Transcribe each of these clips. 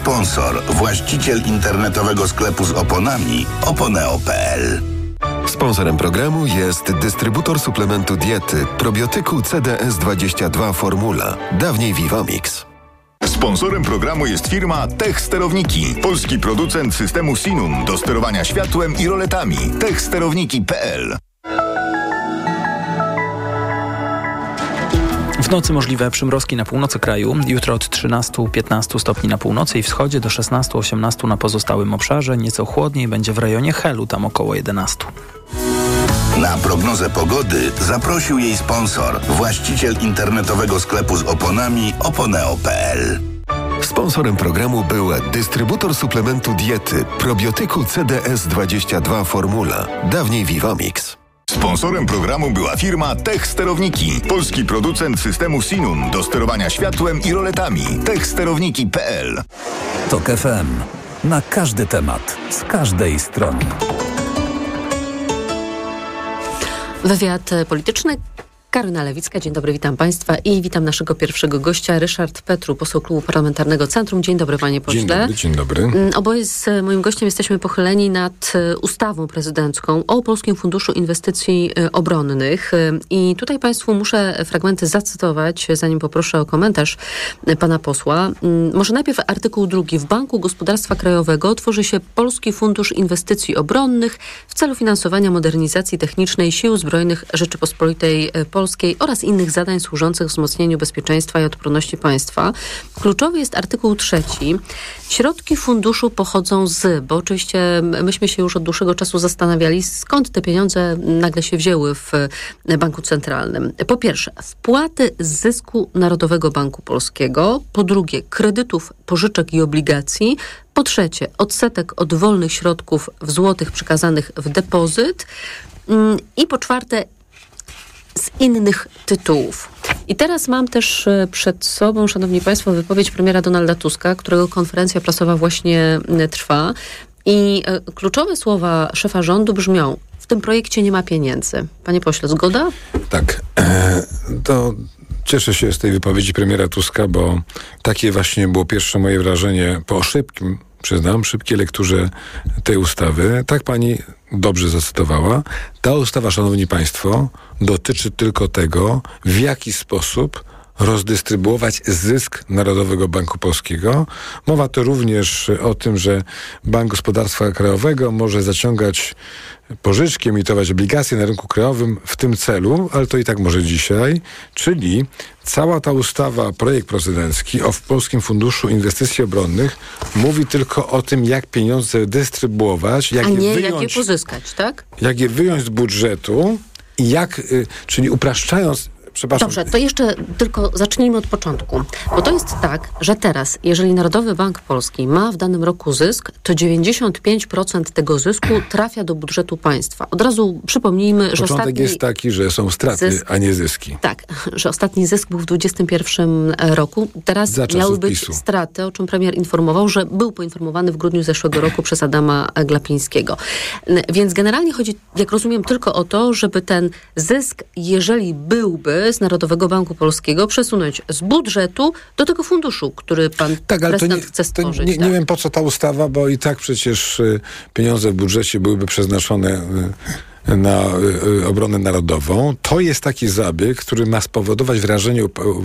sponsor, właściciel internetowego sklepu z oponami oponeo.pl. Sponsorem programu jest dystrybutor suplementu diety probiotyku CDS22 Formula, dawniej Vivamix. Sponsorem programu jest firma Tech Sterowniki, polski producent systemu Sinum do sterowania światłem i roletami. techsterowniki.pl. W nocy możliwe przymrozki na północy kraju. Jutro od 13-15 stopni na północy i wschodzie do 16-18 na pozostałym obszarze. Nieco chłodniej będzie w rejonie Helu, tam około 11. Na prognozę pogody zaprosił jej sponsor, właściciel internetowego sklepu z oponami oponeo.pl. Sponsorem programu był dystrybutor suplementu diety probiotyku CDS22 Formula, dawniej Vivamix. Sponsorem programu była firma Tech Sterowniki, polski producent systemu Sinum do sterowania światłem i roletami. techsterowniki.pl. TOK FM. Na każdy temat, z każdej strony. Wywiad polityczny. Karyna Lewicka, dzień dobry, witam Państwa i witam naszego pierwszego gościa, Ryszard Petru, poseł Klubu Parlamentarnego Centrum. Dzień dobry, panie pośle. Dzień dobry. Oboje z moim gościem jesteśmy pochyleni nad ustawą prezydencką o Polskim Funduszu Inwestycji Obronnych i tutaj Państwu muszę fragmenty zacytować, zanim poproszę o komentarz pana posła. Może najpierw artykuł 2. W Banku Gospodarstwa Krajowego tworzy się Polski Fundusz Inwestycji Obronnych w celu finansowania modernizacji technicznej Sił Zbrojnych Rzeczypospolitej Polskiej oraz innych zadań służących wzmocnieniu bezpieczeństwa i odporności państwa. Kluczowy jest artykuł 3. Środki funduszu pochodzą bo oczywiście myśmy się już od dłuższego czasu zastanawiali, skąd te pieniądze nagle się wzięły w Banku Centralnym. Po pierwsze, wpłaty z zysku Narodowego Banku Polskiego. Po drugie, kredytów, pożyczek i obligacji. Po trzecie, odsetek od wolnych środków w złotych przekazanych w depozyt. I po czwarte, z innych tytułów. I teraz mam też przed sobą, szanowni państwo, wypowiedź premiera Donalda Tuska, którego konferencja prasowa właśnie trwa. I kluczowe słowa szefa rządu brzmią: w tym projekcie nie ma pieniędzy. Panie pośle, zgoda? Tak. To cieszę się z tej wypowiedzi premiera Tuska, bo takie właśnie było pierwsze moje wrażenie po szybkiej lekturze tej ustawy. Tak pani dobrze zacytowała. Ta ustawa, szanowni państwo, dotyczy tylko tego, w jaki sposób rozdystrybuować zysk Narodowego Banku Polskiego. Mowa to również o tym, że Bank Gospodarstwa Krajowego może zaciągać pożyczki, emitować obligacje na rynku krajowym w tym celu, ale to i tak może dzisiaj. Czyli cała ta ustawa, projekt prezydencki o Polskim Funduszu Inwestycji Obronnych mówi tylko o tym, jak pieniądze dystrybuować, jak je pozyskać, tak? Jak je wyjąć z budżetu i czyli upraszczając. Dobrze, to jeszcze tylko zacznijmy od początku. Bo to jest tak, że teraz, jeżeli Narodowy Bank Polski ma w danym roku zysk, to 95% tego zysku trafia do budżetu państwa. Od razu przypomnijmy, że początek jest taki, że są straty, a nie zyski. Tak, że ostatni zysk był w 2021 roku. Teraz miały być PiS-u straty, o czym premier informował, że był poinformowany w grudniu zeszłego roku przez Adama Glapińskiego. Więc generalnie chodzi, jak rozumiem, tylko o to, żeby ten zysk, jeżeli byłby z Narodowego Banku Polskiego, przesunąć z budżetu do tego funduszu, który pan prezydent chce stworzyć. Nie wiem, po co ta ustawa, bo i tak przecież pieniądze w budżecie byłyby przeznaczone na obronę narodową. To jest taki zabieg, który ma spowodować wrażenie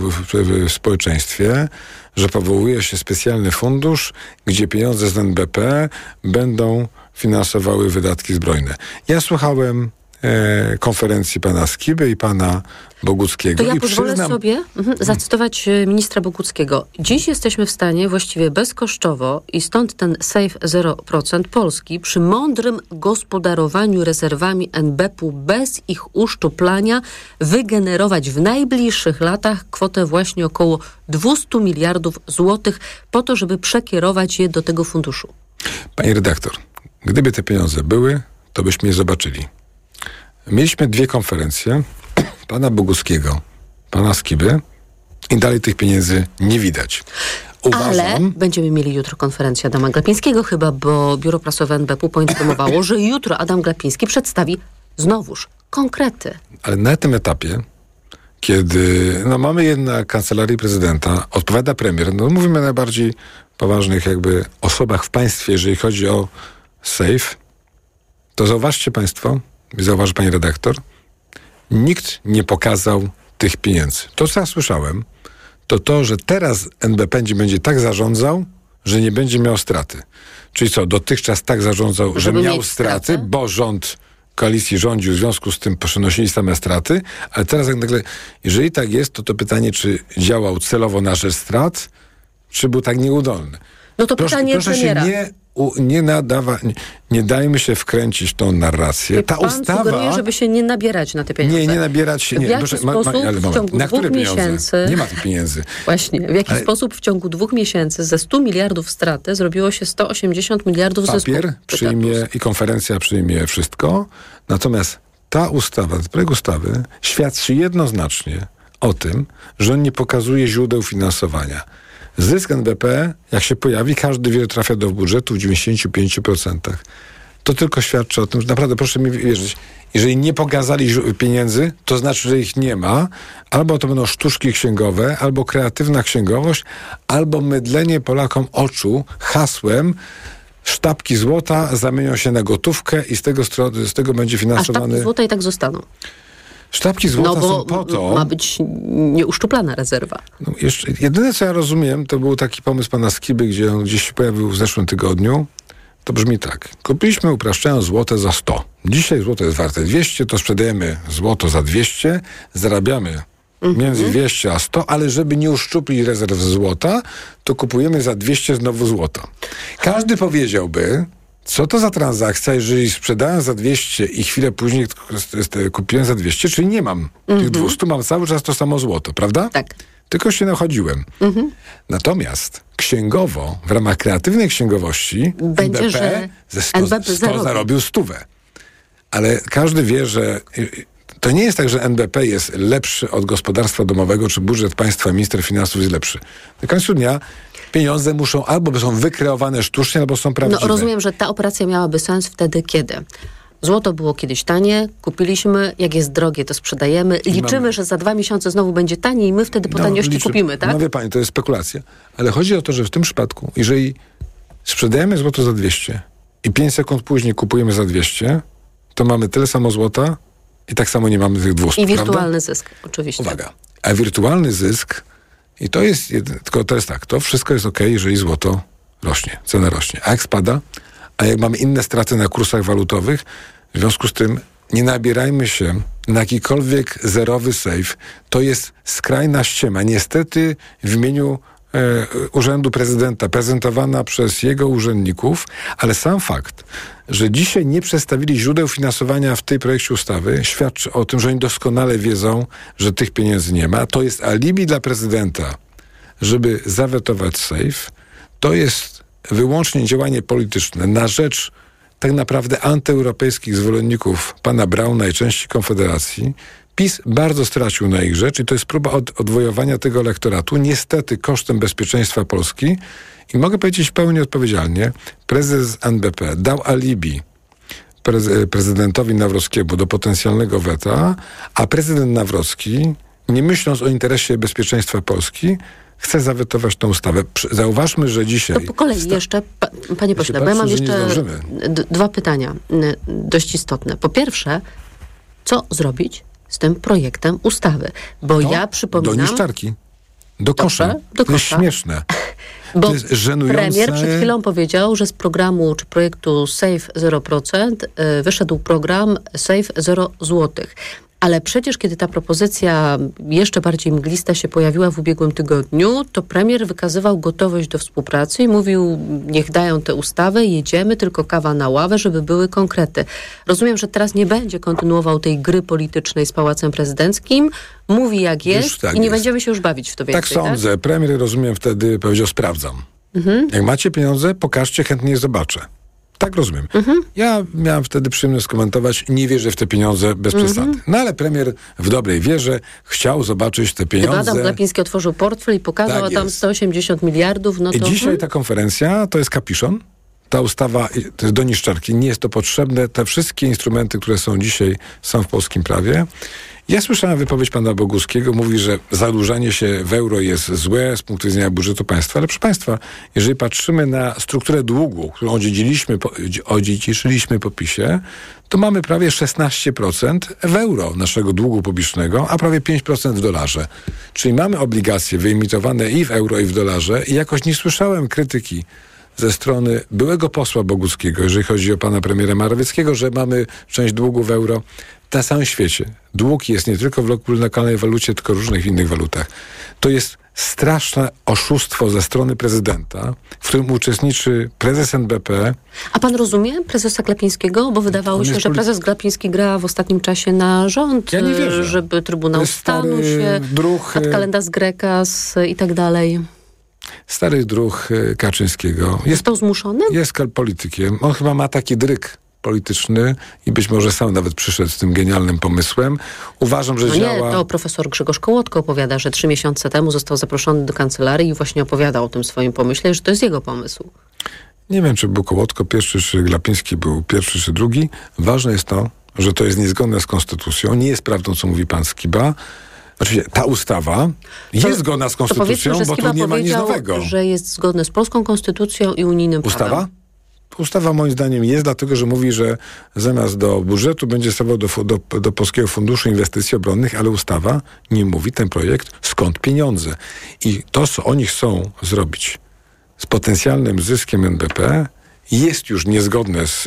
w społeczeństwie, że powołuje się specjalny fundusz, gdzie pieniądze z NBP będą finansowały wydatki zbrojne. Ja słuchałem konferencji pana Skiby i pana Boguckiego. To ja pozwolę sobie zacytować ministra Boguckiego. Dziś jesteśmy w stanie właściwie bezkosztowo i stąd ten Safe 0% Polski przy mądrym gospodarowaniu rezerwami NBP-u bez ich uszczuplania wygenerować w najbliższych latach kwotę właśnie około 200 miliardów złotych po to, żeby przekierować je do tego funduszu. Pani redaktor, gdyby te pieniądze były, to byśmy je zobaczyli. Mieliśmy 2 konferencje, pana Boguckiego, pana Skiby i dalej tych pieniędzy nie widać. Ale będziemy mieli jutro konferencję Adama Glapińskiego chyba, bo biuro prasowe NBP-u poinformowało, że jutro Adam Glapiński przedstawi znowuż konkrety. Ale na tym etapie, kiedy mamy jednak Kancelarii Prezydenta, odpowiada premier, mówimy najbardziej poważnych jakby osobach w państwie, jeżeli chodzi o SAFE, to zauważcie państwo, zauważy pani redaktor, nikt nie pokazał tych pieniędzy. To, co ja słyszałem, to, że teraz NBP będzie tak zarządzał, że nie będzie miał straty. Czyli co, dotychczas tak zarządzał, że miał straty, bo rząd koalicji rządził, w związku z tym przenosili same straty, ale teraz jak nagle, jeżeli tak jest, to pytanie, czy działał celowo na rzecz strat, czy był tak nieudolny. No to pytanie premiera. Nie dajmy się wkręcić w tą narrację. Ta ustawa sugeruje, żeby się nie nabierać na te pieniądze. Nie nabierać się. W jaki sposób w ciągu 2 miesięcy... Nie ma tych pieniędzy. Właśnie. W jaki sposób w ciągu 2 miesięcy ze 100 miliardów straty zrobiło się 180 miliardów zysku? Papier przyjmie i konferencja przyjmie wszystko. Natomiast ta ustawa, ten projekt ustawy świadczy jednoznacznie o tym, że on nie pokazuje źródeł finansowania. Zysk NBP, jak się pojawi, każdy wie, że trafia do budżetu w 95%. To tylko świadczy o tym, że naprawdę proszę mi wierzyć, jeżeli nie pokazali pieniędzy, to znaczy, że ich nie ma, albo to będą sztuczki księgowe, albo kreatywna księgowość, albo mydlenie Polakom oczu hasłem sztabki złota zamienią się na gotówkę i z tego będzie finansowany... A sztabki złota i tak zostaną. Sztabki złota są po to... ma być nieuszczuplana rezerwa. No jedyne, co ja rozumiem, to był taki pomysł pana Skiby, gdzie on gdzieś się pojawił w zeszłym tygodniu. To brzmi tak. Kupiliśmy, upraszczając, złote za 100. Dzisiaj złoto jest warte 200, to sprzedajemy złoto za 200, zarabiamy między 200 a 100, ale żeby nie uszczuplić rezerw złota, to kupujemy za 200 znowu złoto. Każdy powiedziałby... Co to za transakcja, jeżeli sprzedałem za 200 i chwilę później kupiłem za 200, czyli nie mam tych 200, mam cały czas to samo złoto, prawda? Tak. Tylko się nachodziłem. Natomiast księgowo, w ramach kreatywnej księgowości, będzie, że ze 100 zarobił 100. Ale każdy wie, że to nie jest tak, że NBP jest lepszy od gospodarstwa domowego, czy budżet państwa, minister finansów jest lepszy. Na końcu dnia pieniądze muszą albo są wykreowane sztucznie, albo są prawdziwe. No rozumiem, że ta operacja miałaby sens wtedy, kiedy złoto było kiedyś tanie, kupiliśmy, jak jest drogie, to sprzedajemy, liczymy, że za 2 miesiące znowu będzie taniej i my wtedy po taniości kupimy, tak? No wie pani, to jest spekulacja. Ale chodzi o to, że w tym przypadku, jeżeli sprzedajemy złoto za 200 i 5 sekund później kupujemy za 200, to mamy tyle samo złota i tak samo nie mamy tych 200, I wirtualny prawda? zysk, oczywiście. Uwaga. A wirtualny zysk, i to jest, tylko to jest tak, to wszystko jest okej, jeżeli złoto rośnie, cena rośnie. A jak spada, a jak mamy inne straty na kursach walutowych, w związku z tym nie nabierajmy się na jakikolwiek zerowy safe. To jest skrajna ściema. Niestety w imieniu Urzędu Prezydenta, prezentowana przez jego urzędników, ale sam fakt, że dzisiaj nie przedstawili źródeł finansowania w tej projekcie ustawy, świadczy o tym, że oni doskonale wiedzą, że tych pieniędzy nie ma. To jest alibi dla prezydenta, żeby zawetować safe. To jest wyłącznie działanie polityczne na rzecz tak naprawdę antyeuropejskich zwolenników pana Brauna i części Konfederacji. PiS bardzo stracił na ich rzecz i to jest próba odwojowania tego elektoratu, niestety kosztem bezpieczeństwa Polski. I mogę powiedzieć w pełni odpowiedzialnie, prezes NBP dał alibi prezydentowi Nawrockiemu do potencjalnego weta, a prezydent Nawrocki, nie myśląc o interesie bezpieczeństwa Polski, chce zawetować tę ustawę. Zauważmy, że dzisiaj... To po kolei jeszcze, panie pośle, bo ja mam jeszcze 2 pytania dość istotne. Po pierwsze, co zrobić z tym projektem ustawy? Bo ja przypominam... Do niszczarki. Do kosza. To jest śmieszne. Bo to jest żenujące. Premier przed chwilą powiedział, że z programu czy projektu Safe 0% wyszedł program Safe 0 złotych. Ale przecież, kiedy ta propozycja jeszcze bardziej mglista się pojawiła w ubiegłym tygodniu, to premier wykazywał gotowość do współpracy i mówił, niech dają tę ustawę, jedziemy, tylko kawa na ławę, żeby były konkrety. Rozumiem, że teraz nie będzie kontynuował tej gry politycznej z Pałacem Prezydenckim, mówi jak jest i nie będziemy się już bawić w to więcej. Tak sądzę. Tak? Premier, rozumiem, wtedy powiedział, sprawdzam. Jak macie pieniądze, pokażcie, chętnie je zobaczę. Tak rozumiem. Ja miałem wtedy przyjemność skomentować, nie wierzę w te pieniądze bez przesady. No ale premier w dobrej wierze chciał zobaczyć te pieniądze. Adam Glapiński otworzył portfel i pokazał, tak tam 180 miliardów. No to... I dzisiaj ta konferencja to jest kapiszon. Ta ustawa to jest do niszczarki. Nie jest to potrzebne. Te wszystkie instrumenty, które są dzisiaj, są w polskim prawie. Ja słyszałem wypowiedź pana Boguckiego, mówi, że zadłużanie się w euro jest złe z punktu widzenia budżetu państwa, ale proszę państwa, jeżeli patrzymy na strukturę długu, którą odziedziczyliśmy po PiS-ie, to mamy prawie 16% w euro naszego długu publicznego, a prawie 5% w dolarze. Czyli mamy obligacje wyemitowane i w euro, i w dolarze i jakoś nie słyszałem krytyki ze strony byłego posła Boguckiego, jeżeli chodzi o pana premiera Morawieckiego, że mamy część długu w euro. Na całym świecie dług jest nie tylko w lokalnej walucie, tylko w różnych innych walutach. To jest straszne oszustwo ze strony prezydenta, w którym uczestniczy prezes NBP. A pan rozumie prezesa Glapińskiego? Bo wydawało się, że prezes Glapiński gra w ostatnim czasie na rząd, ja nie wierzę. Żeby Trybunał Stanu się, ad calendas grecas i tak dalej. Stary druh Kaczyńskiego. Został zmuszony? Jest politykiem. On chyba ma taki dryg polityczny i być może sam nawet przyszedł z tym genialnym pomysłem. Uważam, że działa... Nie, to profesor Grzegorz Kołotko opowiada, że 3 miesiące temu został zaproszony do kancelarii i właśnie opowiadał o tym swoim pomyśle, że to jest jego pomysł. Nie wiem, czy był Kołotko pierwszy, czy Glapiński był pierwszy, czy drugi. Ważne jest to, że to jest niezgodne z konstytucją. Nie jest prawdą, co mówi pan Skiba. Oczywiście ta ustawa jest zgodna z konstytucją, bo tu nie ma nic nowego. Że jest zgodne z polską konstytucją i unijnym prawem. Ustawa? Ustawa moim zdaniem jest, dlatego że mówi, że zamiast do budżetu będzie stawał do Polskiego Funduszu Inwestycji Obronnych, ale ustawa nie mówi, ten projekt, skąd pieniądze. I to, co oni chcą zrobić z potencjalnym zyskiem NBP, jest już niezgodne z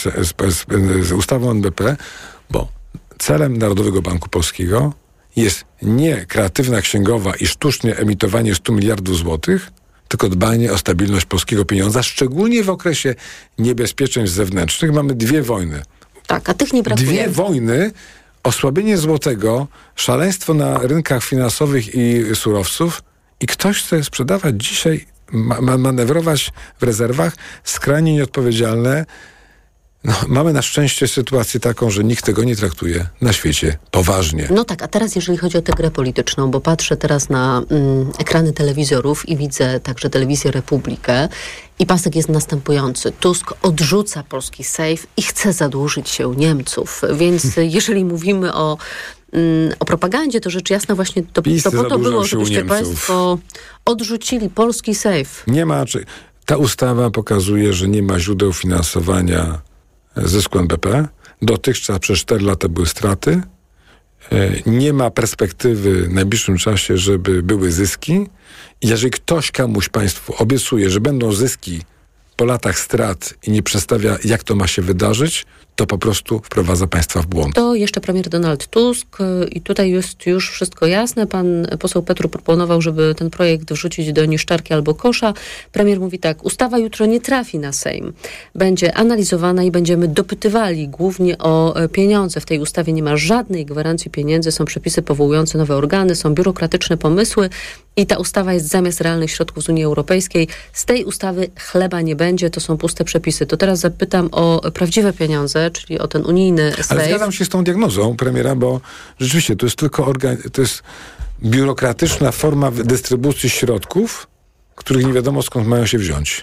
z ustawą NBP, bo celem Narodowego Banku Polskiego jest nie kreatywna księgowa i sztuczne emitowanie 100 miliardów złotych, tylko dbanie o stabilność polskiego pieniądza, szczególnie w okresie niebezpieczeństw zewnętrznych. Mamy 2 wojny. Tak, a tych nie brakuje. 2 wojny, osłabienie złotego, szaleństwo na rynkach finansowych i surowców i ktoś chce sprzedawać dzisiaj, manewrować w rezerwach, skrajnie nieodpowiedzialne. No, mamy na szczęście sytuację taką, że nikt tego nie traktuje na świecie poważnie. No tak, a teraz jeżeli chodzi o tę grę polityczną, bo patrzę teraz na ekrany telewizorów i widzę także telewizję Republikę i pasek jest następujący. Tusk odrzuca polski sejf i chce zadłużyć się u Niemców. Więc jeżeli mówimy o propagandzie, to rzecz jasna właśnie to po to było, żebyście państwo odrzucili polski sejf. Nie ma, ta ustawa pokazuje, że nie ma źródeł finansowania zysku NBP. Dotychczas przez 4 lata były straty. Nie ma perspektywy w najbliższym czasie, żeby były zyski. I jeżeli ktoś państwu obiecuje, że będą zyski po latach strat i nie przedstawia, jak to ma się wydarzyć, to po prostu wprowadza państwa w błąd. To jeszcze premier Donald Tusk i tutaj jest już wszystko jasne. Pan poseł Petru proponował, żeby ten projekt wrzucić do niszczarki albo kosza. Premier mówi tak, ustawa jutro nie trafi na Sejm. Będzie analizowana i będziemy dopytywali głównie o pieniądze. W tej ustawie nie ma żadnej gwarancji pieniędzy, są przepisy powołujące nowe organy, są biurokratyczne pomysły i ta ustawa jest zamiast realnych środków z Unii Europejskiej. Z tej ustawy chleba nie będzie, to są puste przepisy. To teraz zapytam o prawdziwe pieniądze, czyli o ten unijny sejf. Ale zgadzam się z tą diagnozą premiera, bo rzeczywiście to jest tylko to jest biurokratyczna forma dystrybucji środków, których nie wiadomo skąd mają się wziąć.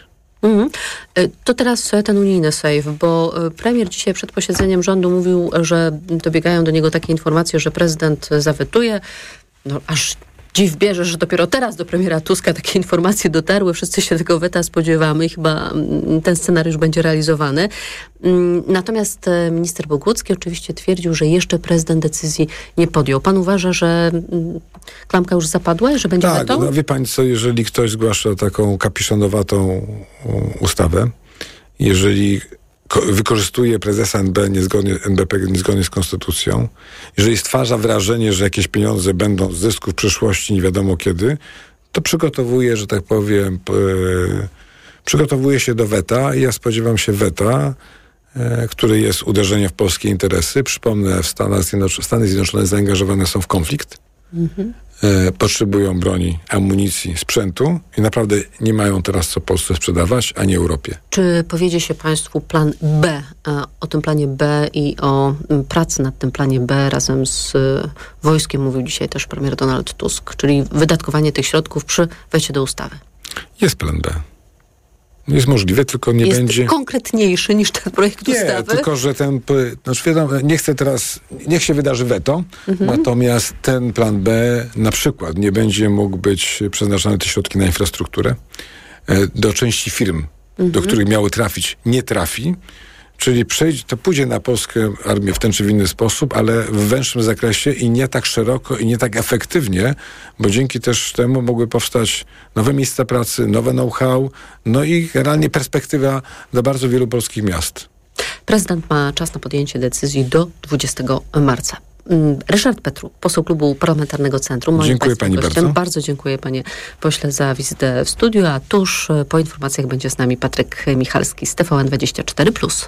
To teraz ten unijny sejf, bo premier dzisiaj przed posiedzeniem rządu mówił, że dobiegają do niego takie informacje, że prezydent zawetuje. No aż dziw bierze, że dopiero teraz do premiera Tuska takie informacje dotarły. Wszyscy się tego weta spodziewamy i chyba ten scenariusz będzie realizowany. Natomiast minister Bogucki oczywiście twierdził, że jeszcze prezydent decyzji nie podjął. Pan uważa, że klamka już zapadła i że będzie weto? Tak, no wie pani co, jeżeli ktoś zgłasza taką kapiszonowatą ustawę, jeżeli wykorzystuje prezesa NBP niezgodnie z konstytucją, jeżeli stwarza wrażenie, że jakieś pieniądze będą z zysku w przyszłości, nie wiadomo kiedy, to przygotowuje, że tak powiem, przygotowuje się do weta i ja spodziewam się weta, który jest uderzeniem w polskie interesy. Przypomnę, Stany Zjednoczone zaangażowane są w konflikt. Potrzebują broni, amunicji, sprzętu i naprawdę nie mają teraz co Polsce sprzedawać, ani Europie. Czy powiedzie się państwu plan B, o tym planie B i o pracy nad tym planie B razem z wojskiem, mówił dzisiaj też premier Donald Tusk, czyli wydatkowanie tych środków przy wejściu do ustawy? Jest plan B. Jest możliwe, tylko nie jest będzie... konkretniejszy niż ten projekt ustawy? Nie, tylko że ten... Znaczy wiadomo, nie chcę teraz... Niech się wydarzy weto, natomiast ten plan B na przykład nie będzie mógł być przeznaczone te środki na infrastrukturę. Do części firm, do których miały trafić, nie trafi. Czyli to pójdzie na polską armię w ten czy w inny sposób, ale w węższym zakresie i nie tak szeroko i nie tak efektywnie, bo dzięki też temu mogły powstać nowe miejsca pracy, nowe know-how, no i generalnie perspektywa dla bardzo wielu polskich miast. Prezydent ma czas na podjęcie decyzji do 20 marca. Ryszard Petru, poseł Klubu Parlamentarnego Centrum. Dziękuję pani bardzo. Bardzo dziękuję panie pośle za wizytę w studiu, a tuż po informacjach będzie z nami Patryk Michalski z TVN24+.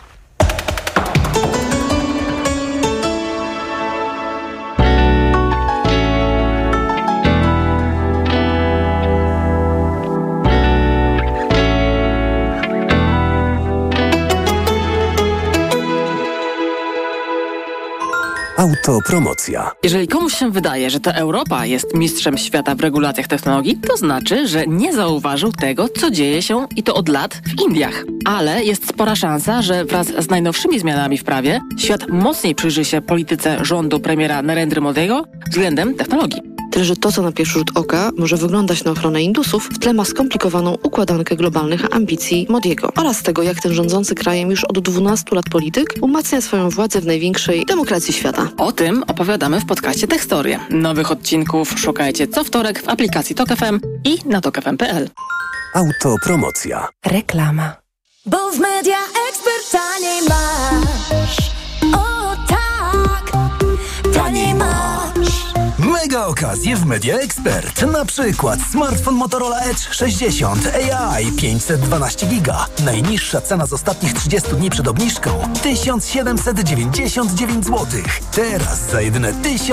Autopromocja. Jeżeli komuś się wydaje, że to Europa jest mistrzem świata w regulacjach technologii, to znaczy, że nie zauważył tego, co dzieje się i to od lat w Indiach. Ale jest spora szansa, że wraz z najnowszymi zmianami w prawie świat mocniej przyjrzy się polityce rządu premiera Narendry Modiego względem technologii. Tyle, że to, co na pierwszy rzut oka może wyglądać na ochronę Indusów, w tle ma skomplikowaną układankę globalnych ambicji Modiego oraz tego, jak ten rządzący krajem już od 12 lat polityk umacnia swoją władzę w największej demokracji świata. O tym opowiadamy w podcaście Techstory. Nowych odcinków szukajcie co wtorek w aplikacji Tok FM i na tokfm.pl. Autopromocja. Reklama. Bo w Media Expert taniej masz. O tak, taniej masz. Mega okazje w Media Expert. Na przykład smartfon Motorola Edge 60 AI 512 GB. Najniższa cena z ostatnich 30 dni przed obniżką 1799 zł. Teraz za jedyne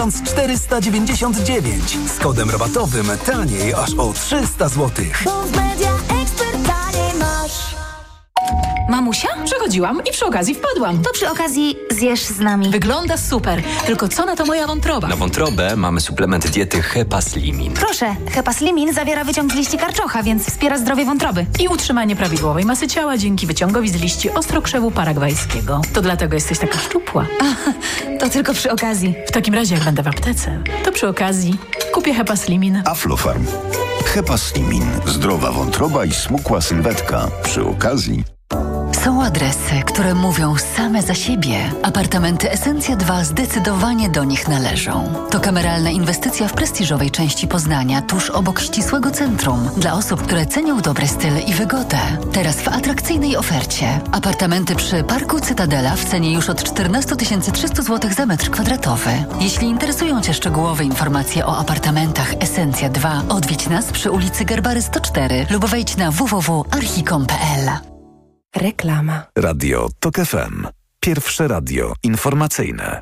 1499. Z kodem rabatowym taniej aż o 300 zł. Bo w Media Expert taniej masz. Mamusia? Przechodziłam i przy okazji wpadłam. To przy okazji zjesz z nami. Wygląda super, tylko co na to moja wątroba? Na wątrobę mamy suplement diety Hepaslimin. Proszę, Hepaslimin zawiera wyciąg z liści karczocha, więc wspiera zdrowie wątroby. I utrzymanie prawidłowej masy ciała dzięki wyciągowi z liści ostrokrzewu paragwajskiego. To dlatego jesteś taka szczupła. To tylko przy okazji. W takim razie, jak będę w aptece, to przy okazji kupię Hepaslimin. Aflofarm. Hepaslimin. Zdrowa wątroba i smukła sylwetka. Przy okazji. Są adresy, które mówią same za siebie. Apartamenty Esencja 2 zdecydowanie do nich należą. To kameralna inwestycja w prestiżowej części Poznania, tuż obok ścisłego centrum. Dla osób, które cenią dobry styl i wygodę. Teraz w atrakcyjnej ofercie. Apartamenty przy Parku Cytadela w cenie już od 14 300 zł za metr kwadratowy. Jeśli interesują Cię szczegółowe informacje o apartamentach Esencja 2, odwiedź nas przy ulicy Garbary 104 lub wejdź na www.archicom.pl. Reklama. Radio Tok FM. Pierwsze radio informacyjne.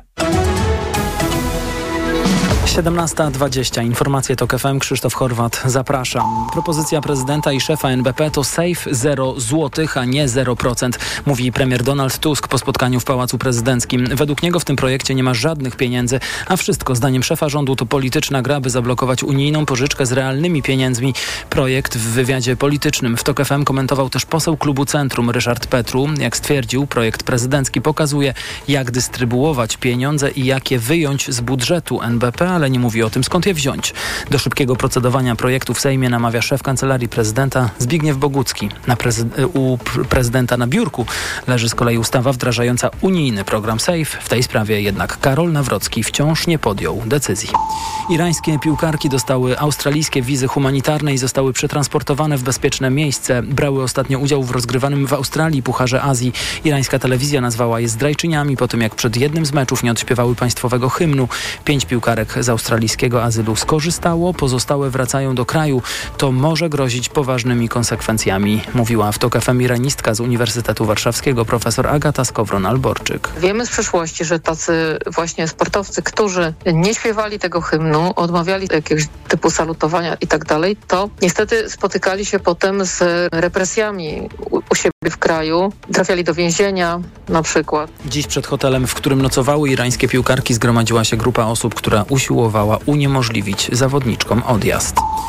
17:20. Informacje TOK FM. Krzysztof Horwat. Zapraszam. Propozycja prezydenta i szefa NBP to safe 0 złotych, a nie 0%, mówi premier Donald Tusk po spotkaniu w Pałacu Prezydenckim. Według niego w tym projekcie nie ma żadnych pieniędzy, a wszystko zdaniem szefa rządu to polityczna gra, by zablokować unijną pożyczkę z realnymi pieniędzmi. Projekt w wywiadzie politycznym w TOK FM komentował też poseł Klubu Centrum Ryszard Petru. Jak stwierdził, projekt prezydencki pokazuje, jak dystrybuować pieniądze i jak je wyjąć z budżetu NBP, ale nie mówi o tym, skąd je wziąć. Do szybkiego procedowania projektu w Sejmie namawia szef Kancelarii Prezydenta Zbigniew Bogucki. U prezydenta na biurku leży z kolei ustawa wdrażająca unijny program SAFE. W tej sprawie jednak Karol Nawrocki wciąż nie podjął decyzji. Irańskie piłkarki dostały australijskie wizy humanitarne i zostały przetransportowane w bezpieczne miejsce. Brały ostatnio udział w rozgrywanym w Australii Pucharze Azji. Irańska telewizja nazwała je zdrajczyniami po tym, jak przed jednym z meczów nie odśpiewały państwowego hymnu. 5 piłkarek z australijskiego azylu skorzystało, pozostałe wracają do kraju. To może grozić poważnymi konsekwencjami, mówiła w TOK FM iranistka z Uniwersytetu Warszawskiego profesor Agata Skowron-Alborczyk. Wiemy z przeszłości, że tacy właśnie sportowcy, którzy nie śpiewali tego hymnu, odmawiali jakiegoś typu salutowania i tak dalej, to niestety spotykali się potem z represjami u siebie w kraju, trafiali do więzienia na przykład. Dziś przed hotelem, w którym nocowały irańskie piłkarki, zgromadziła się grupa osób, która usiłowała uniemożliwić zawodniczkom odjazd.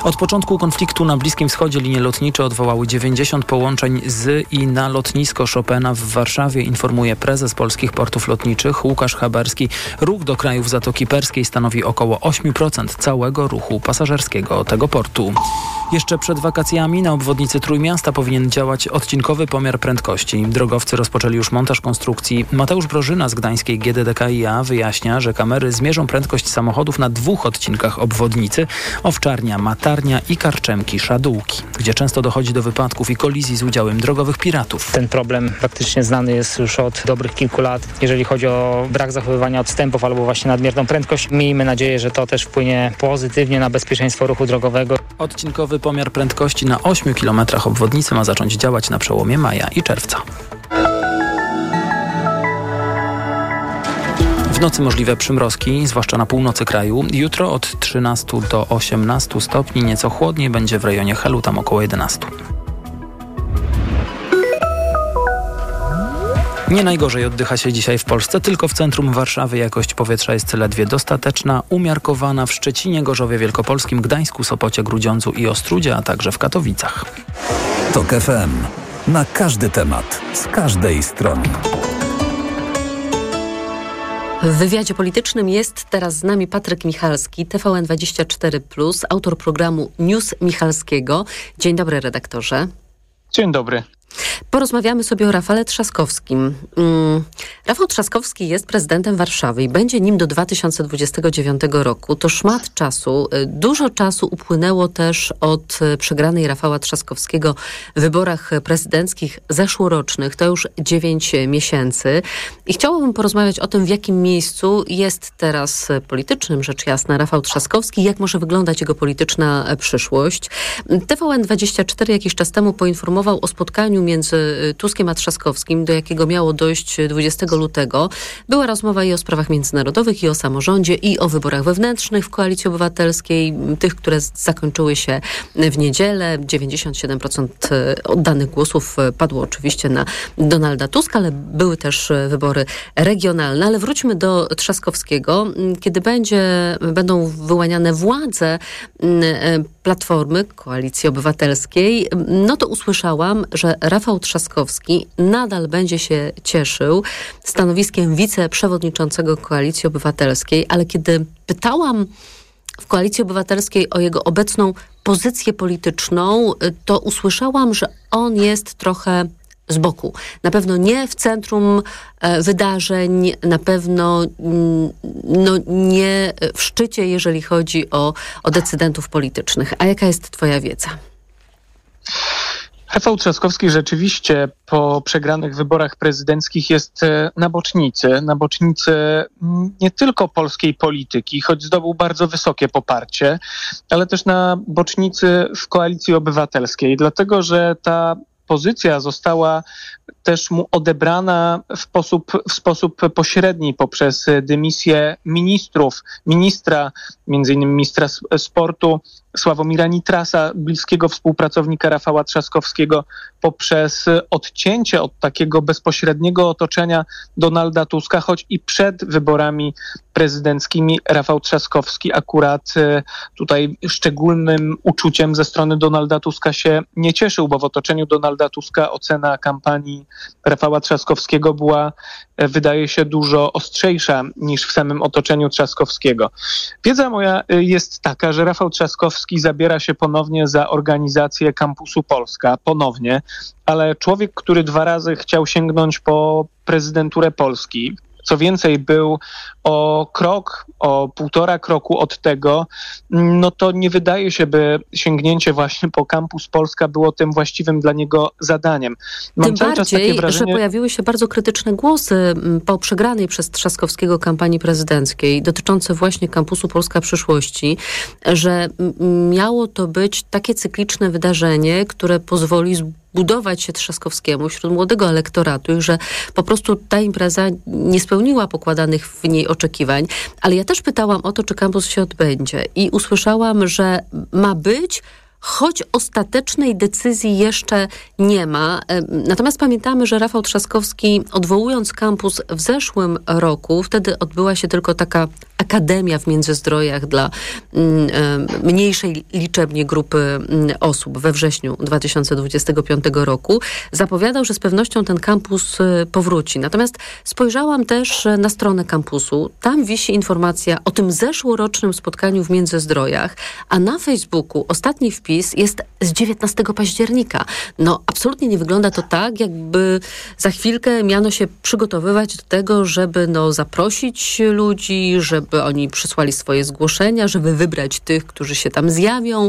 Od początku konfliktu na Bliskim Wschodzie linie lotnicze odwołały 90 połączeń z i na lotnisko Chopina w Warszawie, informuje prezes Polskich Portów Lotniczych Łukasz Haberski. Ruch do krajów Zatoki Perskiej stanowi około 8% całego ruchu pasażerskiego tego portu. Jeszcze przed wakacjami na obwodnicy Trójmiasta powinien działać odcinkowy pomiar prędkości. Drogowcy rozpoczęli już montaż konstrukcji. Mateusz Brożyna z gdańskiej GDDKiA wyjaśnia, że kamery zmierzą prędkość samochodów na 2 odcinkach obwodnicy: Owczarnia, Matarnia i Karczemki-Szadółki, gdzie często dochodzi do wypadków i kolizji z udziałem drogowych piratów. Ten problem praktycznie znany jest już od dobrych kilku lat. Jeżeli chodzi o brak zachowywania odstępów albo właśnie nadmierną prędkość, miejmy nadzieję, że to też wpłynie pozytywnie na bezpieczeństwo ruchu drogowego. Odcinkowy pomiar prędkości na 8 km obwodnicy ma zacząć działać na przełomie maja i czerwca. W nocy możliwe przymrozki, zwłaszcza na północy kraju. Jutro od 13 do 18 stopni, nieco chłodniej będzie w rejonie Helu, tam około 11. Nie najgorzej oddycha się dzisiaj w Polsce, tylko w centrum Warszawy jakość powietrza jest ledwie dostateczna, umiarkowana w Szczecinie, Gorzowie Wielkopolskim, Gdańsku, Sopocie, Grudziądzu i Ostródzie, a także w Katowicach. TOK FM. Na każdy temat, z każdej strony. W wywiadzie politycznym jest teraz z nami Patryk Michalski, TVN24+, autor programu News Michalskiego. Dzień dobry, redaktorze. Dzień dobry. Porozmawiamy sobie o Rafale Trzaskowskim. Rafał Trzaskowski jest prezydentem Warszawy i będzie nim do 2029 roku. To szmat czasu. Dużo czasu upłynęło też od przegranej Rafała Trzaskowskiego w wyborach prezydenckich zeszłorocznych. To już 9 miesięcy. I chciałabym porozmawiać o tym, w jakim miejscu jest teraz politycznym, rzecz jasna, Rafał Trzaskowski, jak może wyglądać jego polityczna przyszłość. TVN24 jakiś czas temu poinformował o spotkaniu między Tuskiem a Trzaskowskim, do jakiego miało dojść 20 lutego. Była rozmowa i o sprawach międzynarodowych, i o samorządzie, i o wyborach wewnętrznych w Koalicji Obywatelskiej, tych, które zakończyły się w niedzielę. 97% oddanych głosów padło oczywiście na Donalda Tuska, ale były też wybory regionalne. Ale wróćmy do Trzaskowskiego. Kiedy będą wyłaniane władze Platformy, Koalicji Obywatelskiej, no to usłyszałam, że Rafał Trzaskowski nadal będzie się cieszył stanowiskiem wiceprzewodniczącego Koalicji Obywatelskiej, ale kiedy pytałam w Koalicji Obywatelskiej o jego obecną pozycję polityczną, to usłyszałam, że on jest trochę z boku. Na pewno nie w centrum wydarzeń, na pewno nie w szczycie, jeżeli chodzi o decydentów politycznych. A jaka jest twoja wiedza? Rafał Trzaskowski rzeczywiście po przegranych wyborach prezydenckich jest na bocznicy nie tylko polskiej polityki, choć zdobył bardzo wysokie poparcie, ale też na bocznicy w Koalicji Obywatelskiej, dlatego że ta pozycja została też mu odebrana w sposób pośredni poprzez dymisję ministra, między innymi ministra sportu Sławomira Nitrasa, bliskiego współpracownika Rafała Trzaskowskiego, poprzez odcięcie od takiego bezpośredniego otoczenia Donalda Tuska, choć i przed wyborami prezydenckimi Rafał Trzaskowski akurat tutaj szczególnym uczuciem ze strony Donalda Tuska się nie cieszył, bo w otoczeniu Donalda Tuska ocena kampanii Rafała Trzaskowskiego była, wydaje się, dużo ostrzejsza niż w samym otoczeniu Trzaskowskiego. Wiedza moja jest taka, że Rafał Trzaskowski zabiera się ponownie za organizację Kampusu Polska, ponownie, ale człowiek, który 2 razy chciał sięgnąć po prezydenturę Polski, co więcej, był o 1,5 kroku od tego, no to nie wydaje się, by sięgnięcie właśnie po Kampus Polska było tym właściwym dla niego zadaniem. Mam Tym cały czas bardziej, takie wrażenie, że pojawiły się bardzo krytyczne głosy po przegranej przez Trzaskowskiego kampanii prezydenckiej dotyczące właśnie Kampusu Polska Przyszłości, że miało to być takie cykliczne wydarzenie, które pozwoli budować się Trzaskowskiemu wśród młodego elektoratu i że po prostu ta impreza nie spełniła pokładanych w niej oczekiwań. Ale ja też pytałam o to, czy kampus się odbędzie i usłyszałam, że ma być, choć ostatecznej decyzji jeszcze nie ma. Natomiast pamiętamy, że Rafał Trzaskowski, odwołując kampus w zeszłym roku, wtedy odbyła się tylko taka akademia w Międzyzdrojach dla mniejszej liczebnie grupy osób we wrześniu 2025 roku. Zapowiadał, że z pewnością ten kampus powróci. Natomiast spojrzałam też na stronę kampusu. Tam wisi informacja o tym zeszłorocznym spotkaniu w Międzyzdrojach, a na Facebooku ostatni wpis jest z 19 października. No, absolutnie nie wygląda to tak, jakby za chwilkę miano się przygotowywać do tego, żeby zaprosić ludzi, żeby oni przysłali swoje zgłoszenia, żeby wybrać tych, którzy się tam zjawią.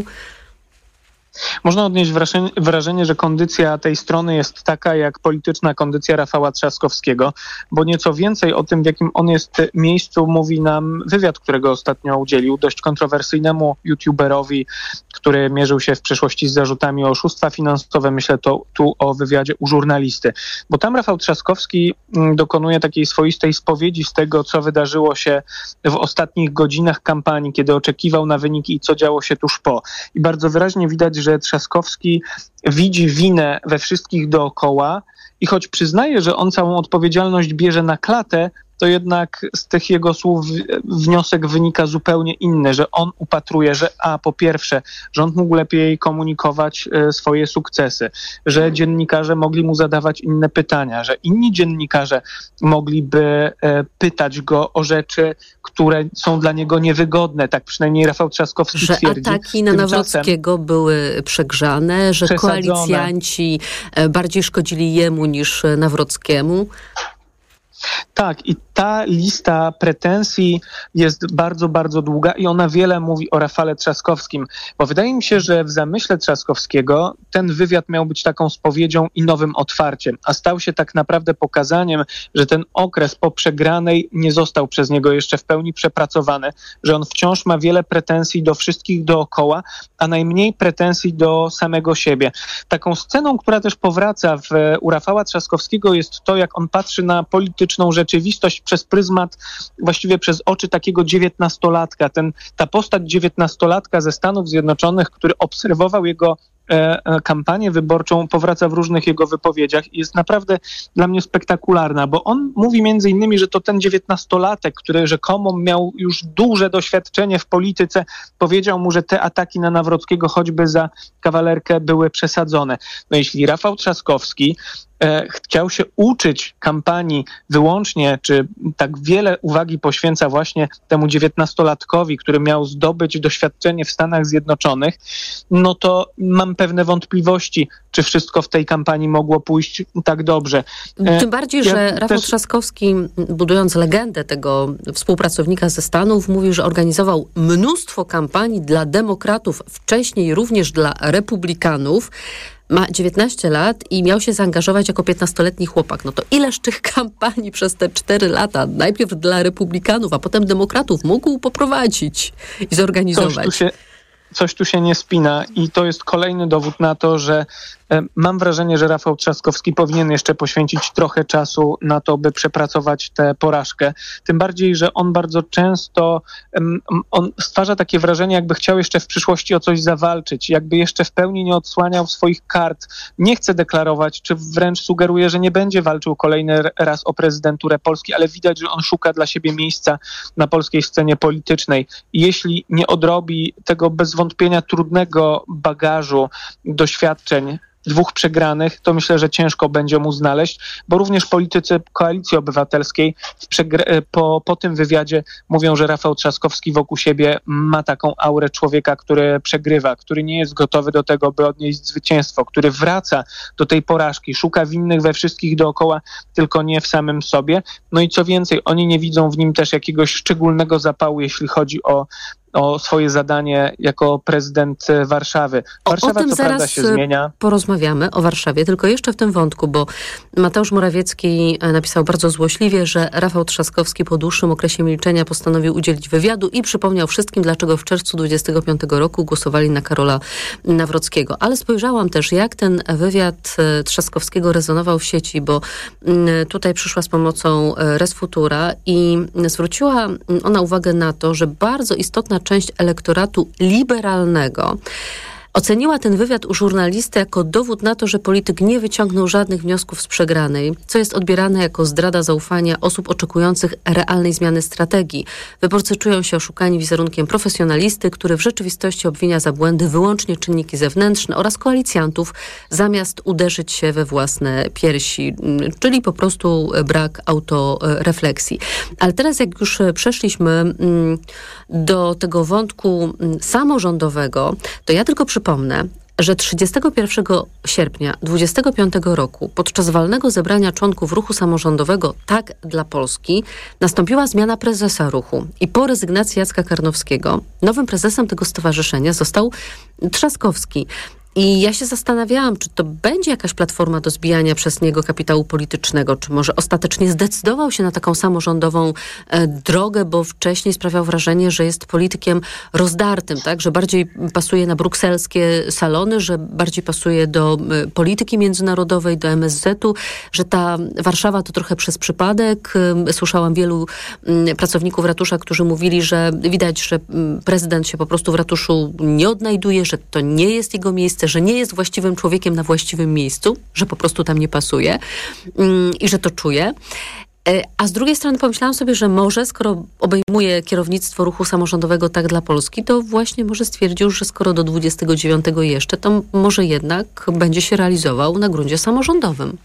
Można odnieść wrażenie, że kondycja tej strony jest taka jak polityczna kondycja Rafała Trzaskowskiego, bo nieco więcej o tym, w jakim on jest miejscu, mówi nam wywiad, którego ostatnio udzielił dość kontrowersyjnemu youtuberowi, który mierzył się w przeszłości z zarzutami o oszustwa finansowe. Myślę tu o wywiadzie u żurnalisty. Bo tam Rafał Trzaskowski dokonuje takiej swoistej spowiedzi z tego, co wydarzyło się w ostatnich godzinach kampanii, kiedy oczekiwał na wyniki i co działo się tuż po. I bardzo wyraźnie widać, że Trzaskowski widzi winę we wszystkich dookoła i choć przyznaje, że on całą odpowiedzialność bierze na klatę, to jednak z tych jego słów wniosek wynika zupełnie inny, że on upatruje, że po pierwsze, rząd mógł lepiej komunikować swoje sukcesy, że dziennikarze mogli mu zadawać inne pytania, że inni dziennikarze mogliby pytać go o rzeczy, które są dla niego niewygodne, tak przynajmniej Rafał Trzaskowski twierdzi. Że ataki na Nawrockiego były przegrzane, że koalicjanci bardziej szkodzili jemu niż Nawrockiemu. Tak, i ta lista pretensji jest bardzo, bardzo długa i ona wiele mówi o Rafale Trzaskowskim, bo wydaje mi się, że w zamyśle Trzaskowskiego ten wywiad miał być taką spowiedzią i nowym otwarciem, a stał się tak naprawdę pokazaniem, że ten okres po przegranej nie został przez niego jeszcze w pełni przepracowany, że on wciąż ma wiele pretensji do wszystkich dookoła, a najmniej pretensji do samego siebie. Taką sceną, która też powraca u Rafała Trzaskowskiego, jest to, jak on patrzy na polityczną rzeczywistość przez pryzmat, właściwie przez oczy takiego 19-latka. Ta postać 19-latka ze Stanów Zjednoczonych, który obserwował jego kampanię wyborczą, powraca w różnych jego wypowiedziach i jest naprawdę dla mnie spektakularna, bo on mówi między innymi, że to ten 19-latek, który rzekomo miał już duże doświadczenie w polityce, powiedział mu, że te ataki na Nawrockiego choćby za kawalerkę były przesadzone. No jeśli Rafał Trzaskowski chciał się uczyć kampanii wyłącznie, czy tak wiele uwagi poświęca właśnie temu 19-latkowi, który miał zdobyć doświadczenie w Stanach Zjednoczonych, no to mam pewne wątpliwości, czy wszystko w tej kampanii mogło pójść tak dobrze. Tym bardziej, że Rafał Trzaskowski, budując legendę tego współpracownika ze Stanów, mówił, że organizował mnóstwo kampanii dla demokratów, wcześniej również dla republikanów. Ma 19 lat i miał się zaangażować jako 15-letni chłopak. No to ileż tych kampanii przez te 4 lata, najpierw dla republikanów, a potem demokratów, mógł poprowadzić i zorganizować. Coś tu się nie spina i to jest kolejny dowód na to, że mam wrażenie, że Rafał Trzaskowski powinien jeszcze poświęcić trochę czasu na to, by przepracować tę porażkę. Tym bardziej, że on bardzo często on stwarza takie wrażenie, jakby chciał jeszcze w przyszłości o coś zawalczyć, jakby jeszcze w pełni nie odsłaniał swoich kart. Nie chce deklarować, czy wręcz sugeruje, że nie będzie walczył kolejny raz o prezydenturę Polski, ale widać, że on szuka dla siebie miejsca na polskiej scenie politycznej. I jeśli nie odrobi tego bez wątpienia trudnego bagażu doświadczeń, 2 przegranych, to myślę, że ciężko będzie mu znaleźć, bo również politycy Koalicji Obywatelskiej po tym wywiadzie mówią, że Rafał Trzaskowski wokół siebie ma taką aurę człowieka, który przegrywa, który nie jest gotowy do tego, by odnieść zwycięstwo, który wraca do tej porażki, szuka winnych we wszystkich dookoła, tylko nie w samym sobie. No i co więcej, oni nie widzą w nim też jakiegoś szczególnego zapału, jeśli chodzi o swoje zadanie jako prezydent Warszawy. Warszawa, o tym co zaraz prawda, się zmienia. Porozmawiamy o Warszawie, tylko jeszcze w tym wątku, bo Mateusz Morawiecki napisał bardzo złośliwie, że Rafał Trzaskowski po dłuższym okresie milczenia postanowił udzielić wywiadu i przypomniał wszystkim, dlaczego w czerwcu 25 roku głosowali na Karola Nawrockiego. Ale spojrzałam też, jak ten wywiad Trzaskowskiego rezonował w sieci, bo tutaj przyszła z pomocą Res Futura i zwróciła ona uwagę na to, że bardzo istotna część elektoratu liberalnego oceniła ten wywiad u żurnalisty jako dowód na to, że polityk nie wyciągnął żadnych wniosków z przegranej, co jest odbierane jako zdrada zaufania osób oczekujących realnej zmiany strategii. Wyborcy czują się oszukani wizerunkiem profesjonalisty, który w rzeczywistości obwinia za błędy wyłącznie czynniki zewnętrzne oraz koalicjantów, zamiast uderzyć się we własne piersi, czyli po prostu brak autorefleksji. Ale teraz jak już przeszliśmy do tego wątku samorządowego, to ja tylko przypomnę, że 31 sierpnia 2025 roku podczas walnego zebrania członków ruchu samorządowego Tak dla Polski nastąpiła zmiana prezesa ruchu i po rezygnacji Jacka Karnowskiego nowym prezesem tego stowarzyszenia został Trzaskowski. I ja się zastanawiałam, czy to będzie jakaś platforma do zbijania przez niego kapitału politycznego, czy może ostatecznie zdecydował się na taką samorządową drogę, bo wcześniej sprawiał wrażenie, że jest politykiem rozdartym, tak? Że bardziej pasuje na brukselskie salony, że bardziej pasuje do polityki międzynarodowej, do MSZ-u, że ta Warszawa to trochę przez przypadek. Słyszałam wielu pracowników ratusza, którzy mówili, że widać, że prezydent się po prostu w ratuszu nie odnajduje, że to nie jest jego miejsce, że nie jest właściwym człowiekiem na właściwym miejscu, że po prostu tam nie pasuje i że to czuje. A z drugiej strony pomyślałam sobie, że może skoro obejmuje kierownictwo ruchu samorządowego Tak dla Polski, to właśnie może stwierdził, że skoro do 29 jeszcze, to może jednak będzie się realizował na gruncie samorządowym.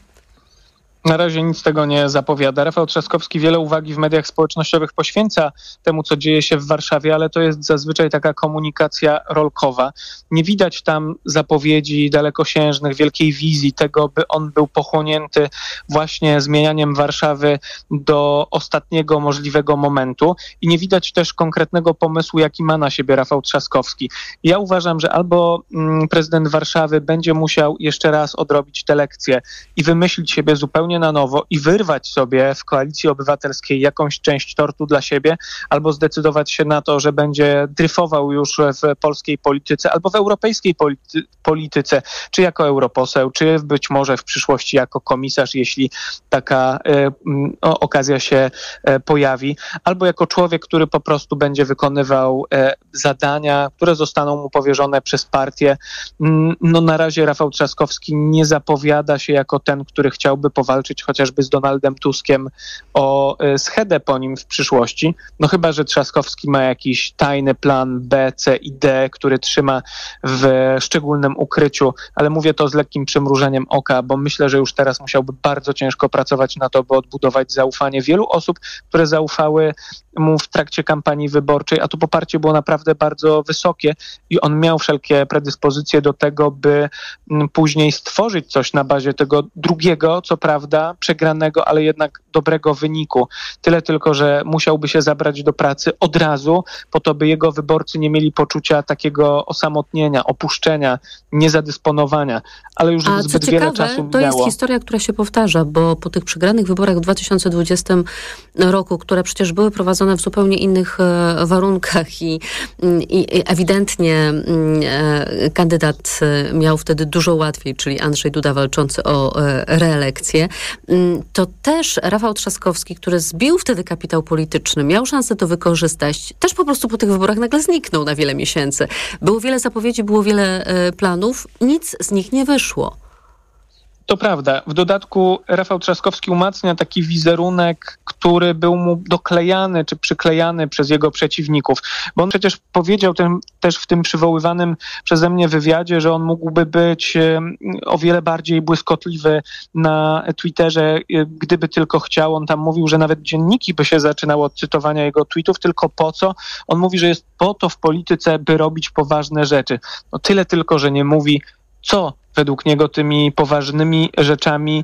Na razie nic tego nie zapowiada. Rafał Trzaskowski wiele uwagi w mediach społecznościowych poświęca temu, co dzieje się w Warszawie, ale to jest zazwyczaj taka komunikacja rolkowa. Nie widać tam zapowiedzi dalekosiężnych, wielkiej wizji tego, by on był pochłonięty właśnie zmienianiem Warszawy do ostatniego możliwego momentu i nie widać też konkretnego pomysłu, jaki ma na siebie Rafał Trzaskowski. Ja uważam, że albo prezydent Warszawy będzie musiał jeszcze raz odrobić te lekcje i wymyślić siebie zupełnie na nowo i wyrwać sobie w Koalicji Obywatelskiej jakąś część tortu dla siebie, albo zdecydować się na to, że będzie dryfował już w polskiej polityce, albo w europejskiej polityce, czy jako europoseł, czy być może w przyszłości jako komisarz, jeśli taka okazja się pojawi, albo jako człowiek, który po prostu będzie wykonywał zadania, które zostaną mu powierzone przez partię. No na razie Rafał Trzaskowski nie zapowiada się jako ten, który chciałby powalczyć chociażby z Donaldem Tuskiem o schedę po nim w przyszłości. No chyba, że Trzaskowski ma jakiś tajny plan B, C i D, który trzyma w szczególnym ukryciu, ale mówię to z lekkim przymrużeniem oka, bo myślę, że już teraz musiałby bardzo ciężko pracować na to, by odbudować zaufanie wielu osób, które zaufały mu w trakcie kampanii wyborczej, a to poparcie było naprawdę bardzo wysokie i on miał wszelkie predyspozycje do tego, by później stworzyć coś na bazie tego drugiego, co prawda przegranego, ale jednak dobrego wyniku. Tyle tylko, że musiałby się zabrać do pracy od razu, po to, by jego wyborcy nie mieli poczucia takiego osamotnienia, opuszczenia, niezadysponowania. Ale już zbyt wiele czasu minęło. To jest historia, która się powtarza, bo po tych przegranych wyborach w 2020 roku, które przecież były prowadzone w zupełnie innych warunkach i ewidentnie kandydat miał wtedy dużo łatwiej, czyli Andrzej Duda walczący o reelekcję, to też Rafał Trzaskowski, który zbił wtedy kapitał polityczny, miał szansę to wykorzystać, też po prostu po tych wyborach nagle zniknął na wiele miesięcy. Było wiele zapowiedzi, było wiele planów, nic z nich nie wyszło. To prawda. W dodatku Rafał Trzaskowski umacnia taki wizerunek, który był mu doklejany czy przyklejany przez jego przeciwników. Bo on przecież powiedział też w tym przywoływanym przeze mnie wywiadzie, że on mógłby być o wiele bardziej błyskotliwy na Twitterze, gdyby tylko chciał. On tam mówił, że nawet dzienniki by się zaczynały od cytowania jego tweetów, tylko po co? On mówi, że jest po to w polityce, by robić poważne rzeczy. No tyle tylko, że nie mówi, co według niego tymi poważnymi rzeczami,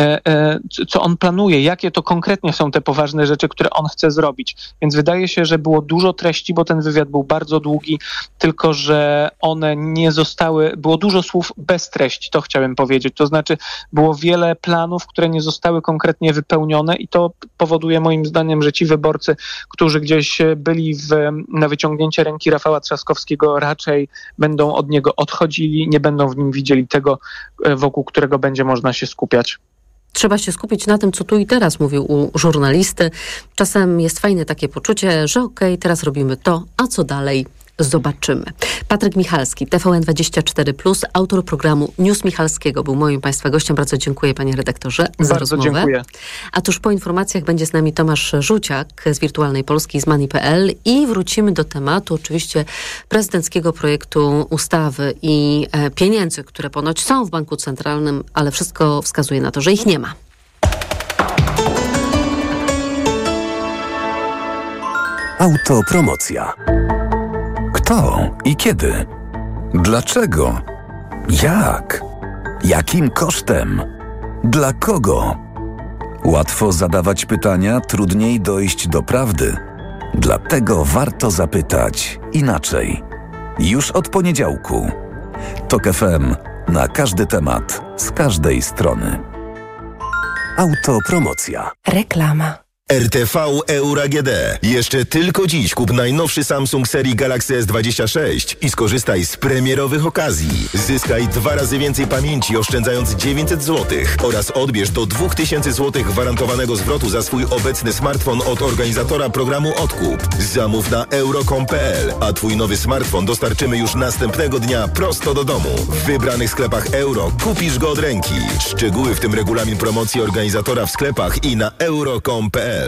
co on planuje, jakie to konkretnie są te poważne rzeczy, które on chce zrobić. Więc wydaje się, że było dużo treści, bo ten wywiad był bardzo długi, tylko że one nie zostały, było dużo słów bez treści, to chciałem powiedzieć. To znaczy było wiele planów, które nie zostały konkretnie wypełnione i to powoduje moim zdaniem, że ci wyborcy, którzy gdzieś byli na wyciągnięcie ręki Rafała Trzaskowskiego, raczej będą od niego odchodzili, nie będą w nim widzieli tego, wokół którego będzie można się skupiać. Trzeba się skupić na tym, co tu i teraz mówił u żurnalisty. Czasem jest fajne takie poczucie, że okej, teraz robimy to, a co dalej? zobaczymy. Patryk Michalski, TVN24+, autor programu News Michalskiego, był moim Państwa gościem. Bardzo dziękuję, panie redaktorze, za rozmowę. Bardzo dziękuję. A tuż po informacjach będzie z nami Tomasz Żuciak z Wirtualnej Polski, z Money.pl i wrócimy do tematu oczywiście prezydenckiego projektu ustawy i pieniędzy, które ponoć są w Banku Centralnym, ale wszystko wskazuje na to, że ich nie ma. Autopromocja. Kto i kiedy? Dlaczego? Jak? Jakim kosztem? Dla kogo? Łatwo zadawać pytania, trudniej dojść do prawdy. Dlatego warto zapytać inaczej. Już od poniedziałku. TOK FM na każdy temat, z każdej strony. Autopromocja. Reklama. RTV Euro AGD. Jeszcze tylko dziś kup najnowszy Samsung serii Galaxy S26 i skorzystaj z premierowych okazji. Zyskaj 2 razy więcej pamięci, oszczędzając 900 zł oraz odbierz do 2000 zł gwarantowanego zwrotu za swój obecny smartfon od organizatora programu Odkup. Zamów na euro.com.pl, a twój nowy smartfon dostarczymy już następnego dnia prosto do domu. W wybranych sklepach Euro kupisz go od ręki. Szczegóły, w tym regulamin promocji organizatora w sklepach i na euro.com.pl.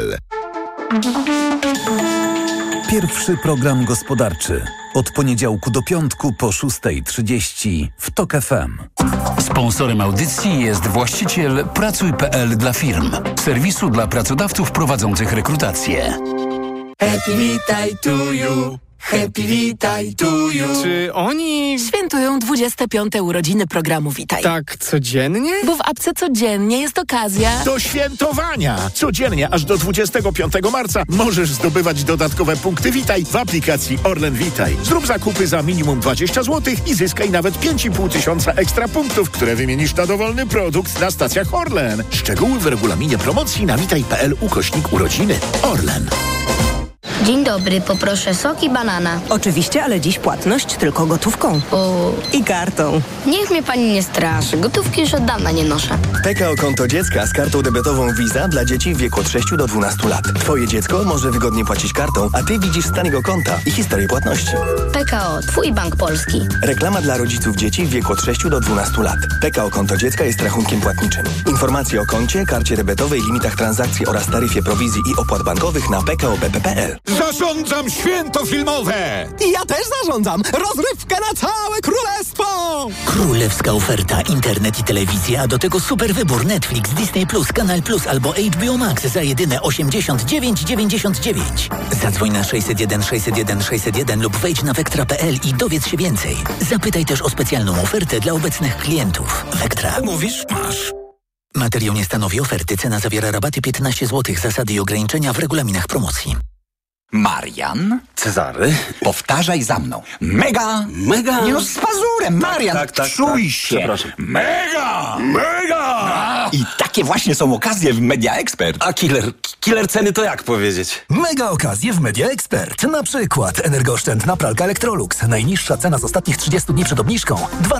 Pierwszy program gospodarczy. Od poniedziałku do piątku po 6:30 w TOK FM. Sponsorem audycji jest właściciel Pracuj.pl dla firm. Serwisu dla pracodawców prowadzących rekrutację. Happy Witaj to you. Happy Witaj to you. Czy oni świętują 25. urodziny programu Witaj? Tak codziennie? Bo w apce codziennie jest okazja do świętowania. Codziennie aż do 25 marca możesz zdobywać dodatkowe punkty Witaj w aplikacji Orlen Witaj. Zrób zakupy za minimum 20 zł i zyskaj nawet 5,5 tysiąca ekstra punktów, które wymienisz na dowolny produkt na stacjach Orlen. Szczegóły w regulaminie promocji na witaj.pl/urodziny. Orlen. Dzień dobry, poproszę sok i banana. Oczywiście, ale dziś płatność tylko gotówką. I kartą. Niech mnie pani nie straszy, gotówki już od dawna nie noszę. PKO Konto Dziecka z kartą debetową Visa dla dzieci w wieku od 6 do 12 lat. Twoje dziecko może wygodnie płacić kartą, a ty widzisz stan jego konta i historię płatności. PKO, twój bank polski. Reklama dla rodziców dzieci w wieku od 6 do 12 lat. PKO Konto Dziecka jest rachunkiem płatniczym. Informacje o koncie, karcie debetowej, limitach transakcji oraz taryfie prowizji i opłat bankowych na pko.bp.pl. Zarządzam święto filmowe! I ja też zarządzam! Rozrywkę na całe królestwo! Królewska oferta, internet i telewizja, a do tego super wybór Netflix, Disney+, Kanal Plus albo HBO Max za jedyne 89,99. Zadzwoń na 601 601 601 lub wejdź na Vectra.pl i dowiedz się więcej. Zapytaj też o specjalną ofertę dla obecnych klientów. Vectra. Mówisz? Masz. Materiał nie stanowi oferty, cena zawiera rabaty 15 zł, zasady i ograniczenia w regulaminach promocji. Marian? Cezary? Powtarzaj za mną. Mega! Mega! Nie no, z pazurem, Marian! Tak, czuj się! Przepraszam. Mega! Mega! I takie właśnie są okazje w Media Expert. A killer ceny to jak powiedzieć? Mega okazje w Media Expert. Na przykład energooszczędna pralka Electrolux. Najniższa cena z ostatnich 30 dni przed obniżką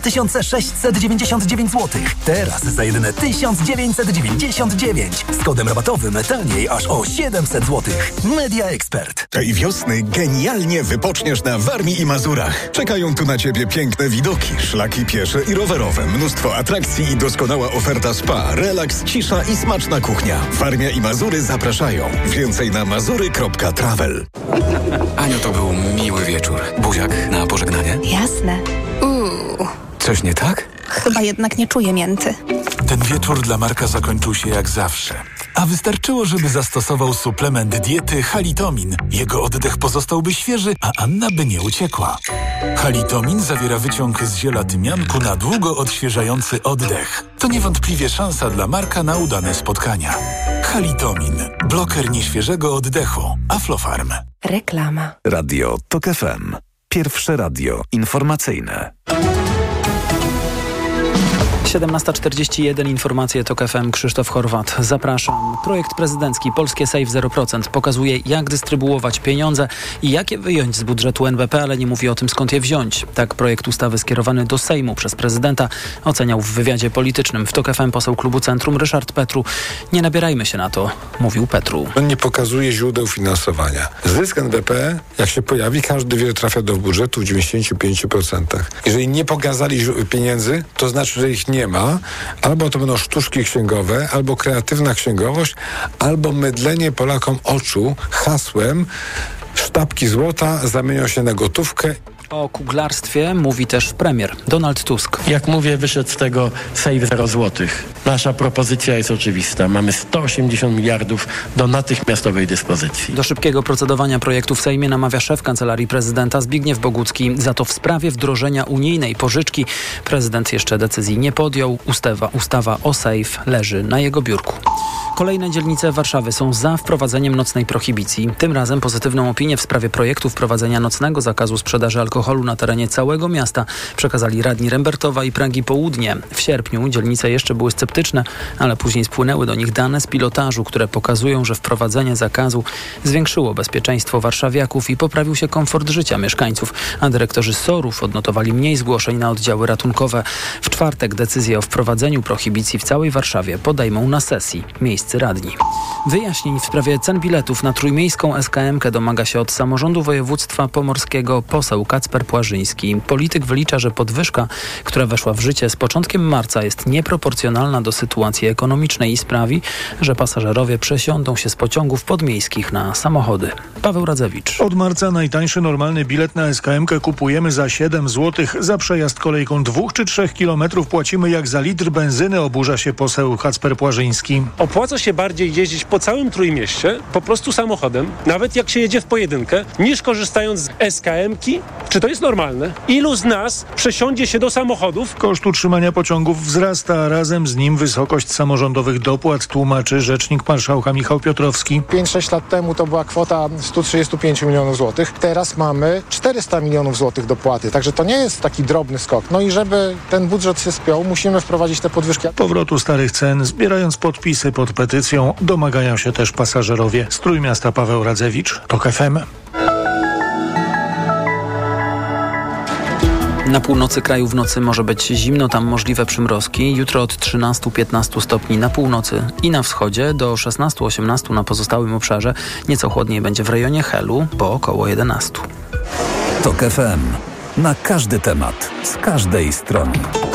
2699 zł. Teraz za jedyne 1999. Z kodem rabatowym taniej aż o 700 zł. Media Expert. Tej wiosny genialnie wypoczniesz na Warmii i Mazurach. Czekają tu na Ciebie piękne widoki, szlaki piesze i rowerowe, mnóstwo atrakcji i doskonała oferta spa, relaks, cisza i smaczna kuchnia. Warmia i Mazury zapraszają. Więcej na mazury.travel. Aniu, to był miły wieczór. Buziak na pożegnanie? Jasne. Coś nie tak? Chyba jednak nie czuję mięty. Ten wieczór dla Marka zakończył się jak zawsze. A wystarczyło, żeby zastosował suplement diety Halitomin. Jego oddech pozostałby świeży, a Anna by nie uciekła. Halitomin zawiera wyciąg z ziela tymianku na długo odświeżający oddech. To niewątpliwie szansa dla Marka na udane spotkania. Halitomin. Bloker nieświeżego oddechu. Aflofarm. Reklama. Radio TOK FM. Pierwsze radio informacyjne. 17:41, informacje TOK FM, Krzysztof Horwat. Zapraszam. Projekt prezydencki Polskie Safe 0% pokazuje, jak dystrybuować pieniądze i jak je wyjąć z budżetu NBP, ale nie mówi o tym, skąd je wziąć. Tak projekt ustawy skierowany do Sejmu przez prezydenta oceniał w wywiadzie politycznym w TOK FM poseł klubu Centrum Ryszard Petru. Nie nabierajmy się na to, mówił Petru. On nie pokazuje źródeł finansowania. Zysk NBP, jak się pojawi, każdy wie, że trafia do budżetu w 95%. Jeżeli nie pokazali pieniędzy, to znaczy, że ich nie ma, albo to będą sztuczki księgowe, albo kreatywna księgowość, albo mydlenie Polakom oczu hasłem sztabki złota zamienią się na gotówkę. O kuglarstwie mówi też premier Donald Tusk. Jak mówię, wyszedł z tego Safe 0 złotych. Nasza propozycja jest oczywista. Mamy 180 miliardów do natychmiastowej dyspozycji. Do szybkiego procedowania projektu w Sejmie namawia szef Kancelarii Prezydenta Zbigniew Bogucki. Za to w sprawie wdrożenia unijnej pożyczki prezydent jeszcze decyzji nie podjął. Ustawa o Safe leży na jego biurku. Kolejne dzielnice Warszawy są za wprowadzeniem nocnej prohibicji. Tym razem pozytywną opinię w sprawie projektu wprowadzenia nocnego zakazu sprzedaży alkoholu na terenie całego miasta przekazali radni Rembertowa i Pragi Południe. W sierpniu dzielnice jeszcze były sceptyczne, ale później spłynęły do nich dane z pilotażu, które pokazują, że wprowadzenie zakazu zwiększyło bezpieczeństwo warszawiaków i poprawił się komfort życia mieszkańców, a dyrektorzy SOR-ów odnotowali mniej zgłoszeń na oddziały ratunkowe. W czwartek decyzję o wprowadzeniu prohibicji w całej Warszawie podejmą na sesji miejscy radni. Wyjaśnień w sprawie cen biletów na trójmiejską SKM-kę domaga się od samorządu województwa pomorskiego poseł Kacper Płażyński. Polityk wylicza, że podwyżka, która weszła w życie z początkiem marca, jest nieproporcjonalna do sytuacji ekonomicznej i sprawi, że pasażerowie przesiądą się z pociągów podmiejskich na samochody. Paweł Radzewicz. Od marca najtańszy normalny bilet na SKM-kę kupujemy za 7 zł. Za przejazd kolejką 2 czy 3 kilometrów płacimy jak za litr benzyny, oburza się poseł Kacper Płażyński. Opłaca się bardziej jeździć po całym Trójmieście, po prostu samochodem, nawet jak się jedzie w pojedynkę, niż korzystając z SKM-ki. Czy to jest normalne? Ilu z nas przesiądzie się do samochodów? Koszt utrzymania pociągów wzrasta, a razem z nim wysokość samorządowych dopłat, tłumaczy rzecznik marszałka Michał Piotrowski. 5-6 lat temu to była kwota 135 milionów złotych. Teraz mamy 400 milionów złotych dopłaty, także to nie jest taki drobny skok. No i żeby ten budżet się spiął, musimy wprowadzić te podwyżki. Powrotu starych cen, zbierając podpisy pod petycją, domagają się też pasażerowie. Z Trójmiasta Paweł Radzewicz, TOK FM. Na północy kraju w nocy może być zimno, tam możliwe przymrozki. Jutro od 13-15 stopni na północy i na wschodzie, do 16-18 na pozostałym obszarze. Nieco chłodniej będzie w rejonie Helu, bo około 11. TOK FM. Na każdy temat, z każdej strony.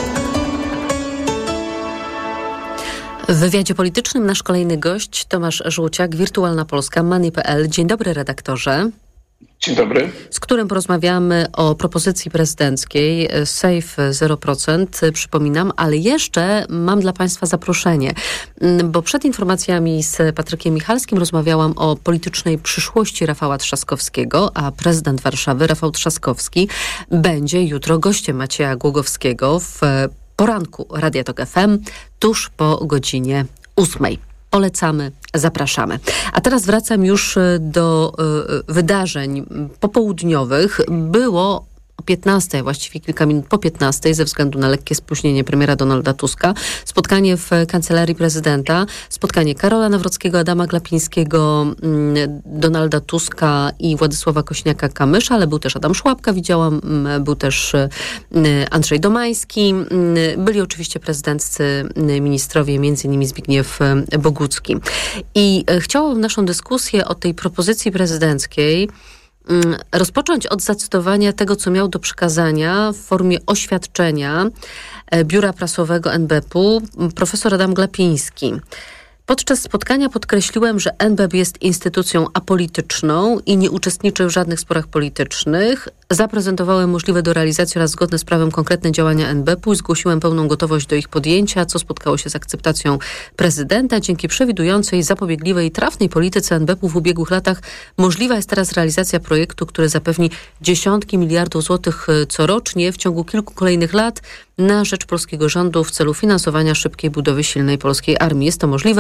W wywiadzie politycznym nasz kolejny gość Tomasz Żółciak, Wirtualna Polska, Money.pl. Dzień dobry, redaktorze. Dzień dobry. Z którym porozmawiamy o propozycji prezydenckiej Safe 0%, przypominam, ale jeszcze mam dla Państwa zaproszenie, bo przed informacjami z Patrykiem Michalskim rozmawiałam o politycznej przyszłości Rafała Trzaskowskiego, a prezydent Warszawy, Rafał Trzaskowski, będzie jutro gościem Macieja Głogowskiego w poranku Radia TOK FM, tuż po godzinie 8. Polecamy, zapraszamy. A teraz wracam już do wydarzeń popołudniowych. Było o 15, właściwie kilka minut po 15, ze względu na lekkie spóźnienie premiera Donalda Tuska, spotkanie w Kancelarii Prezydenta, spotkanie Karola Nawrockiego, Adama Glapińskiego, Donalda Tuska i Władysława Kośniaka-Kamysza, ale był też Adam Szłapka, widziałam, był też Andrzej Domański, byli oczywiście prezydenccy ministrowie, m.in. Zbigniew Bogucki. I chciałam naszą dyskusję o tej propozycji prezydenckiej rozpocząć od zacytowania tego, co miał do przekazania w formie oświadczenia Biura Prasowego NBP-u profesor Adam Glapiński. Podczas spotkania podkreśliłem, że NBP jest instytucją apolityczną i nie uczestniczy w żadnych sporach politycznych. Zaprezentowałem możliwe do realizacji oraz zgodne z prawem konkretne działania NBP-u i zgłosiłem pełną gotowość do ich podjęcia, co spotkało się z akceptacją prezydenta. Dzięki przewidującej, zapobiegliwej i trafnej polityce NBP-u w ubiegłych latach możliwa jest teraz realizacja projektu, który zapewni dziesiątki miliardów złotych corocznie w ciągu kilku kolejnych lat na rzecz polskiego rządu w celu finansowania szybkiej budowy silnej polskiej armii. Jest to możliwe,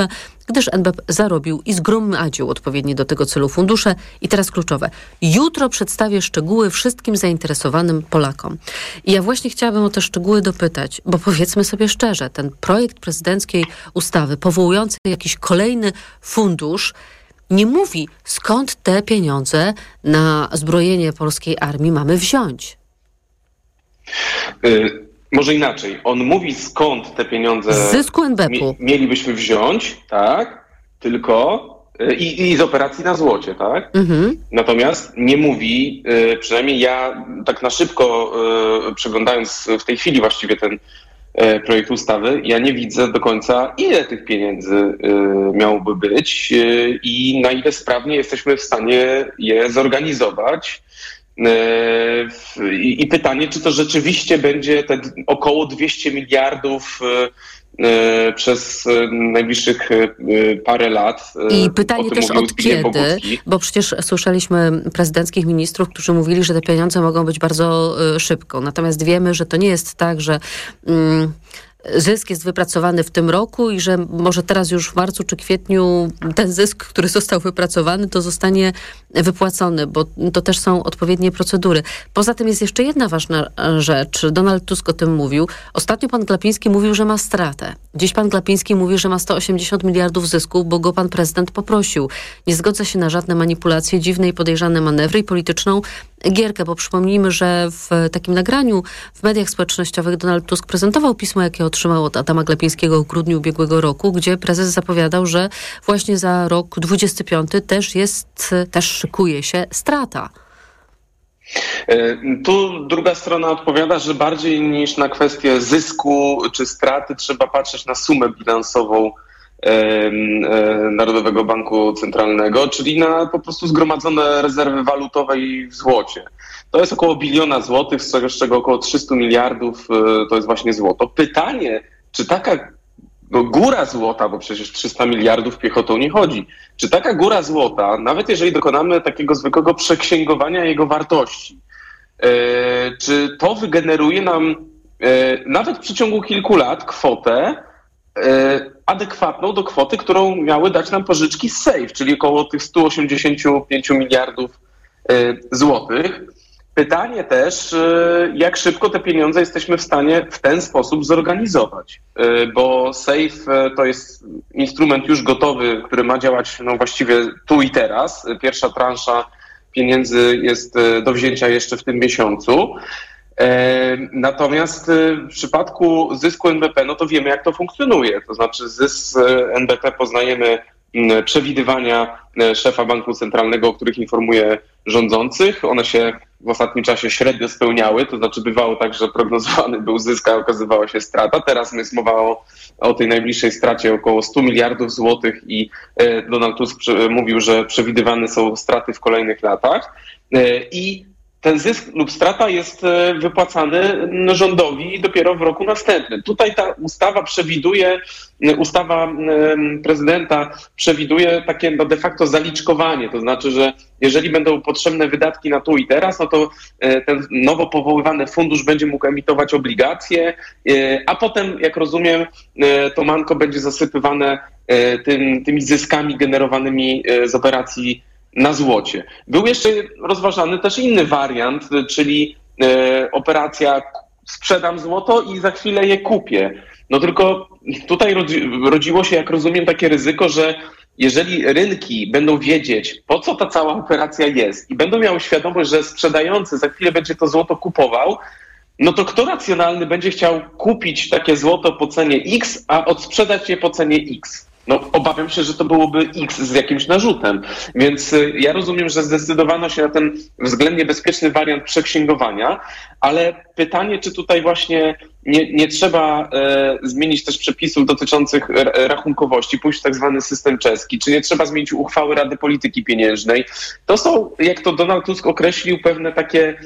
gdyż NBP zarobił i zgromadził odpowiednie do tego celu fundusze. I teraz kluczowe. Jutro przedstawię szczegóły wszystkim zainteresowanym Polakom. I ja właśnie chciałabym o te szczegóły dopytać, bo powiedzmy sobie szczerze, ten projekt prezydenckiej ustawy powołujący jakiś kolejny fundusz nie mówi, skąd te pieniądze na zbrojenie polskiej armii mamy wziąć. Może inaczej. On mówi, skąd te pieniądze z zysku NBP-u mielibyśmy wziąć, tak? Tylko i z operacji na złocie, tak? Natomiast nie mówi, przynajmniej ja tak na szybko przeglądając w tej chwili właściwie ten projekt ustawy, ja nie widzę do końca, ile tych pieniędzy miałoby być i na ile sprawnie jesteśmy w stanie je zorganizować. I pytanie, czy to rzeczywiście będzie te około 200 miliardów przez najbliższych parę lat. I pytanie też od kiedy, bo przecież słyszeliśmy prezydenckich ministrów, którzy mówili, że te pieniądze mogą być bardzo szybko. Natomiast wiemy, że to nie jest tak, że zysk jest wypracowany w tym roku i że może teraz już w marcu czy kwietniu ten zysk, który został wypracowany, to zostanie wypłacony, bo to też są odpowiednie procedury. Poza tym jest jeszcze jedna ważna rzecz. Donald Tusk o tym mówił. Ostatnio pan Glapiński mówił, że ma stratę. Dziś pan Glapiński mówi, że ma 180 miliardów zysku, bo go pan prezydent poprosił. Nie zgodza się na żadne manipulacje, dziwne i podejrzane manewry i polityczną gierkę, bo przypomnijmy, że w takim nagraniu w mediach społecznościowych Donald Tusk prezentował pismo, jakie otrzymał od Adama Glapińskiego w grudniu ubiegłego roku, gdzie prezes zapowiadał, że właśnie za rok 25 też szykuje się strata. Tu druga strona odpowiada, że bardziej niż na kwestię zysku czy straty trzeba patrzeć na sumę bilansową Narodowego Banku Centralnego, czyli na po prostu zgromadzone rezerwy walutowe w złocie. To jest około 1 biliona złotych, z czego około 300 miliardów to jest właśnie złoto. Pytanie, czy taka góra złota, bo przecież 300 miliardów piechotą nie chodzi, czy taka góra złota, nawet jeżeli dokonamy takiego zwykłego przeksięgowania jego wartości, czy to wygeneruje nam nawet w przeciągu kilku lat kwotę adekwatną do kwoty, którą miały dać nam pożyczki z SAFE, czyli około tych 185 miliardów złotych. Pytanie też, jak szybko te pieniądze jesteśmy w stanie w ten sposób zorganizować, bo SAFE to jest instrument już gotowy, który ma działać właściwie tu i teraz. Pierwsza transza pieniędzy jest do wzięcia jeszcze w tym miesiącu. Natomiast w przypadku zysku NBP, no to wiemy, jak to funkcjonuje. To znaczy zysk NBP poznajemy przewidywania szefa Banku Centralnego, o których informuje rządzących. One się w ostatnim czasie średnio spełniały, to znaczy bywało tak, że prognozowany był zysk, a okazywała się strata. Teraz jest mowa o tej najbliższej stracie około 100 miliardów złotych i Donald Tusk mówił, że przewidywane są straty w kolejnych latach. I ten zysk lub strata jest wypłacany rządowi dopiero w roku następnym. Tutaj ta ustawa prezydenta przewiduje takie de facto zaliczkowanie, to znaczy, że jeżeli będą potrzebne wydatki na tu i teraz, no to ten nowo powoływany fundusz będzie mógł emitować obligacje, a potem, jak rozumiem, to manko będzie zasypywane tymi zyskami generowanymi z operacji na złocie. Był jeszcze rozważany też inny wariant, czyli operacja sprzedam złoto i za chwilę je kupię. No tylko tutaj rodziło się, jak rozumiem, takie ryzyko, że jeżeli rynki będą wiedzieć, po co ta cała operacja jest i będą miały świadomość, że sprzedający za chwilę będzie to złoto kupował, no to kto racjonalny będzie chciał kupić takie złoto po cenie X, a odsprzedać je po cenie X? No obawiam się, że to byłoby X z jakimś narzutem, więc ja rozumiem, że zdecydowano się na ten względnie bezpieczny wariant przeksięgowania, ale pytanie, czy tutaj właśnie nie trzeba zmienić też przepisów dotyczących rachunkowości, pójść w tak zwany system czeski, czy nie trzeba zmienić uchwały Rady Polityki Pieniężnej. To są, jak to Donald Tusk określił, pewne takie,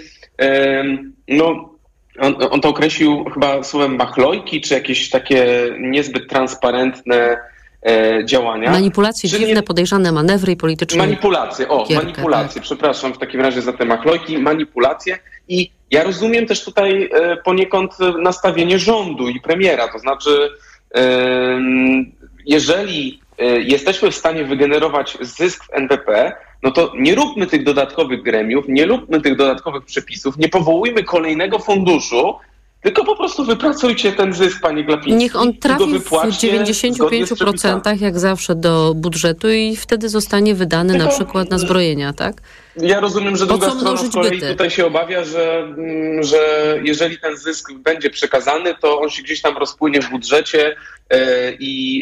on to określił chyba słowem machlojki, czy jakieś takie niezbyt transparentne działania. Manipulacje, dziwne, podejrzane manewry i polityczne. Manipulacje, tak. Przepraszam w takim razie za te machlojki, manipulacje. I ja rozumiem też tutaj poniekąd nastawienie rządu i premiera, to znaczy jeżeli jesteśmy w stanie wygenerować zysk w NBP, no to nie róbmy tych dodatkowych gremiów, nie róbmy tych dodatkowych przepisów, nie powołujmy kolejnego funduszu, tylko po prostu wypracujcie ten zysk, panie Glapiński. Niech on trafi w 95% jak zawsze do budżetu i wtedy zostanie wydany na przykład na zbrojenia, tak? Ja rozumiem, że druga strona z kolei tutaj się obawia, że jeżeli ten zysk będzie przekazany, to on się gdzieś tam rozpłynie w budżecie i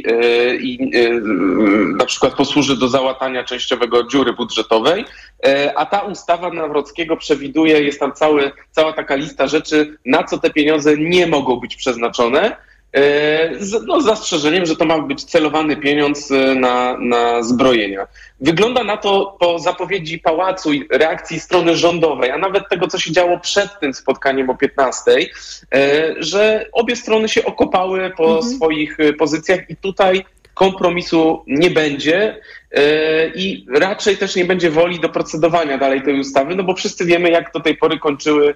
na przykład posłuży do załatania częściowego dziury budżetowej, a ta ustawa Nawrockiego przewiduje, jest tam cała taka lista rzeczy, na co te pieniądze nie mogą być przeznaczone, z zastrzeżeniem, że to ma być celowany pieniądz na zbrojenia. Wygląda na to po zapowiedzi pałacu i reakcji strony rządowej, a nawet tego, co się działo przed tym spotkaniem o 15:00, że obie strony się okopały po swoich pozycjach i tutaj kompromisu nie będzie i raczej też nie będzie woli do procedowania dalej tej ustawy, no bo wszyscy wiemy, jak do tej pory kończyły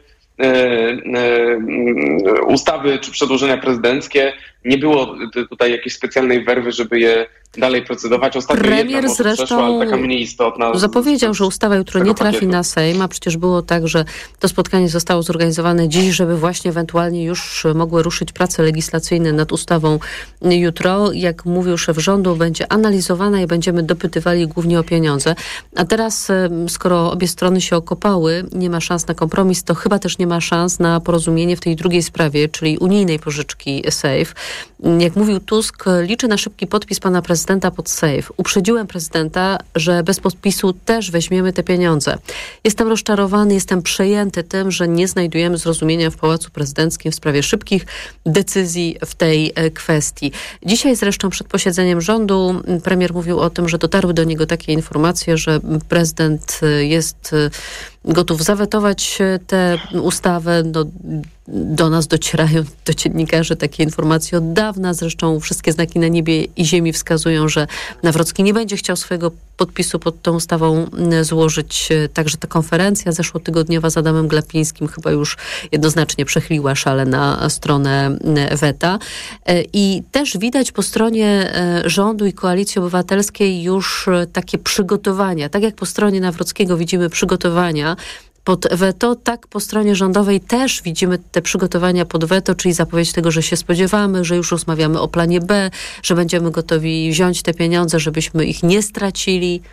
ustawy czy przedłożenia prezydenckie. Nie było tutaj jakiejś specjalnej werwy, żeby je dalej procedować. Ostatnio premier zresztą ale taka mniej istotna. Zapowiedział, że ustawa jutro nie trafi na Sejm, a przecież było tak, że to spotkanie zostało zorganizowane dziś, żeby właśnie ewentualnie już mogły ruszyć prace legislacyjne nad ustawą jutro. Jak mówił szef rządu, będzie analizowana i będziemy dopytywali głównie o pieniądze. A teraz, skoro obie strony się okopały, nie ma szans na kompromis, to chyba też nie ma szans na porozumienie w tej drugiej sprawie, czyli unijnej pożyczki SAFE. Jak mówił Tusk, liczy na szybki podpis pana prezydenta pod SAFE. Uprzedziłem prezydenta, że bez podpisu też weźmiemy te pieniądze. Jestem rozczarowany, jestem przejęty tym, że nie znajdujemy zrozumienia w Pałacu Prezydenckim w sprawie szybkich decyzji w tej kwestii. Dzisiaj zresztą przed posiedzeniem rządu premier mówił o tym, że dotarły do niego takie informacje, że prezydent jest gotów zawetować tę ustawę. Do nas docierają, do dziennikarzy, takie informacje od dawna. Zresztą wszystkie znaki na niebie i ziemi wskazują, że Nawrocki nie będzie chciał swojego podpisu pod tą ustawą złożyć. Także ta konferencja zeszłotygodniowa z Adamem Glapińskim chyba już jednoznacznie przechyliła szale na stronę weta. I też widać po stronie rządu i Koalicji Obywatelskiej już takie przygotowania. Tak jak po stronie Nawrockiego widzimy przygotowania pod weto, tak po stronie rządowej też widzimy te przygotowania pod weto, czyli zapowiedź tego, że się spodziewamy, że już rozmawiamy o planie B, że będziemy gotowi wziąć te pieniądze, żebyśmy ich nie stracili.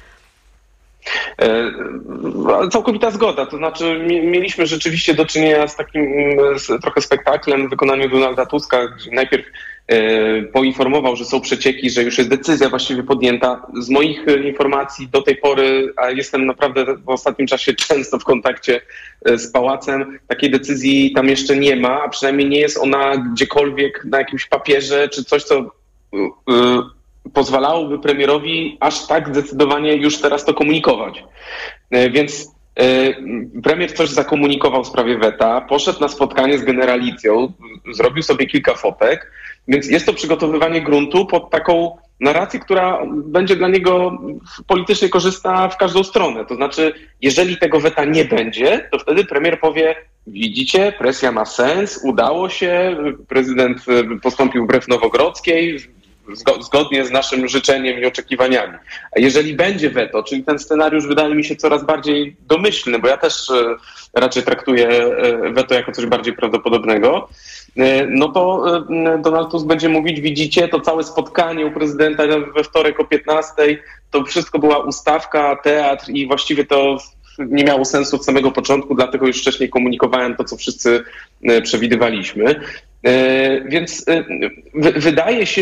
Całkowita zgoda, to znaczy mieliśmy rzeczywiście do czynienia z takim trochę spektaklem w wykonaniu Donalda Tuska, gdzie najpierw poinformował, że są przecieki, że już jest decyzja właściwie podjęta. Z moich informacji do tej pory, a jestem naprawdę w ostatnim czasie często w kontakcie z Pałacem, takiej decyzji tam jeszcze nie ma, a przynajmniej nie jest ona gdziekolwiek na jakimś papierze, czy coś, co pozwalałoby premierowi aż tak zdecydowanie już teraz to komunikować. Więc premier coś zakomunikował w sprawie weta, poszedł na spotkanie z generalicją, zrobił sobie kilka fotek, więc jest to przygotowywanie gruntu pod taką narrację, która będzie dla niego politycznie korzystna w każdą stronę. To znaczy, jeżeli tego weta nie będzie, to wtedy premier powie: widzicie, presja ma sens, udało się, prezydent postąpił wbrew Nowogrodzkiej, zgodnie z naszym życzeniem i oczekiwaniami. A jeżeli będzie weto, czyli ten scenariusz wydaje mi się coraz bardziej domyślny, bo ja też raczej traktuję weto jako coś bardziej prawdopodobnego, no to Donald Tusk będzie mówić: widzicie, to całe spotkanie u prezydenta we wtorek o 15:00, to wszystko była ustawka, teatr i właściwie to nie miało sensu od samego początku, dlatego już wcześniej komunikowałem to, co wszyscy przewidywaliśmy. Więc wydaje się,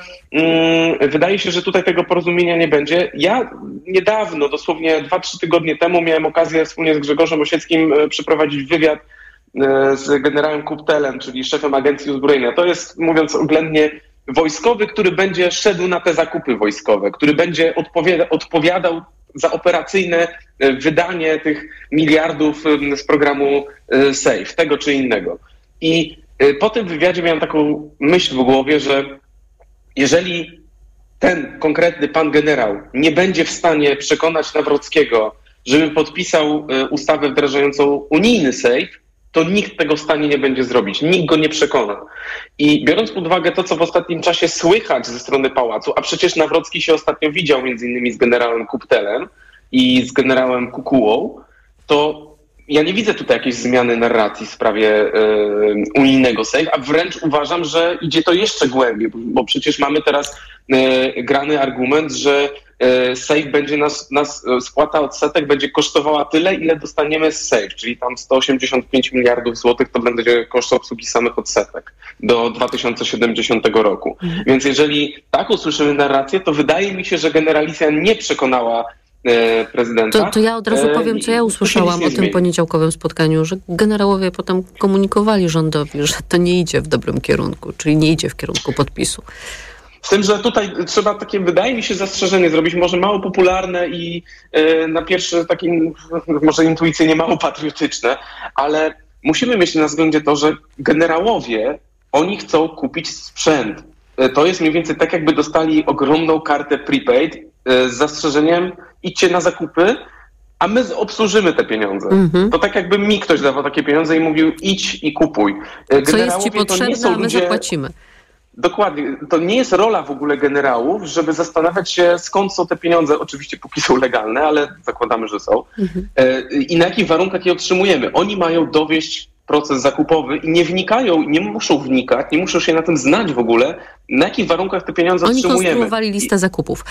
że tutaj tego porozumienia nie będzie. Ja niedawno, dosłownie 2-3 tygodnie temu, miałem okazję wspólnie z Grzegorzem Osieckim przeprowadzić wywiad z generałem Kuptelem, czyli szefem Agencji Uzbrojenia. To jest, mówiąc oględnie, wojskowy, który będzie szedł na te zakupy wojskowe, który będzie odpowiadał za operacyjne wydanie tych miliardów z programu SAFE, tego czy innego. I po tym wywiadzie miałem taką myśl w głowie, że jeżeli ten konkretny pan generał nie będzie w stanie przekonać Nawrockiego, żeby podpisał ustawę wdrażającą unijny SAFE, to nikt tego w stanie nie będzie zrobić. Nikt go nie przekona. I biorąc pod uwagę to, co w ostatnim czasie słychać ze strony pałacu, a przecież Nawrocki się ostatnio widział między innymi z generałem Kuptelem i z generałem Kukułą, to ja nie widzę tutaj jakiejś zmiany narracji w sprawie unijnego SAFE, a wręcz uważam, że idzie to jeszcze głębiej, bo przecież mamy teraz grany argument, że SAFE będzie nas spłata odsetek będzie kosztowała tyle, ile dostaniemy z SAFE, czyli tam 185 miliardów złotych to będzie koszt obsługi samych odsetek do 2070 roku. Więc jeżeli tak usłyszymy narrację, to wydaje mi się, że generalicja nie przekonała prezydenta. To ja od razu powiem, co ja usłyszałam o tym poniedziałkowym spotkaniu, że generałowie potem komunikowali rządowi, że to nie idzie w dobrym kierunku, czyli nie idzie w kierunku podpisu. Z tym, że tutaj trzeba takie, wydaje mi się, zastrzeżenie zrobić, może mało popularne i na pierwszy takim, może intuicyjnie mało patriotyczne, ale musimy mieć na względzie to, że generałowie, oni chcą kupić sprzęt. To jest mniej więcej tak, jakby dostali ogromną kartę prepaid z zastrzeżeniem idźcie na zakupy, a my obsłużymy te pieniądze. To tak jakby mi ktoś dawał takie pieniądze i mówił idź i kupuj. Co jest ci potrzebne, a my zapłacimy. Dokładnie. To nie jest rola w ogóle generałów, żeby zastanawiać się, skąd są te pieniądze, oczywiście póki są legalne, ale zakładamy, że są, i na jakich warunkach je otrzymujemy. Oni mają dowieść proces zakupowy i nie wnikają, nie muszą wnikać, nie muszą się na tym znać w ogóle, na jakich warunkach te pieniądze otrzymujemy. Oni konstruowali listę zakupów.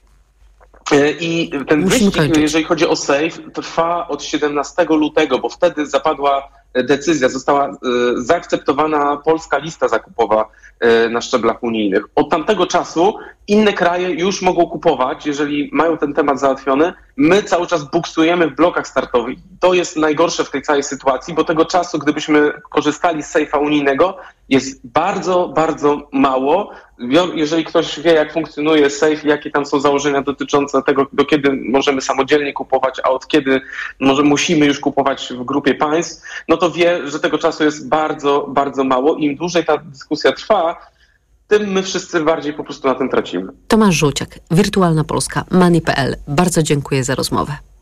I ten wyścig, jeżeli chodzi o SAFE, trwa od 17 lutego, bo wtedy zapadła decyzja, została zaakceptowana polska lista zakupowa na szczeblach unijnych. Od tamtego czasu inne kraje już mogą kupować, jeżeli mają ten temat załatwiony. My cały czas buksujemy w blokach startowych. To jest najgorsze w tej całej sytuacji, bo tego czasu, gdybyśmy korzystali z SAFE'a unijnego, jest bardzo, bardzo mało. Jeżeli ktoś wie, jak funkcjonuje SAFE, jakie tam są założenia dotyczące tego, do kiedy możemy samodzielnie kupować, a od kiedy musimy już kupować w grupie państw, no to wie, że tego czasu jest bardzo, bardzo mało. Im dłużej ta dyskusja trwa, tym my wszyscy bardziej po prostu na tym tracimy. Tomasz Żółciak, Wirtualna Polska, Money.pl. Bardzo dziękuję za rozmowę.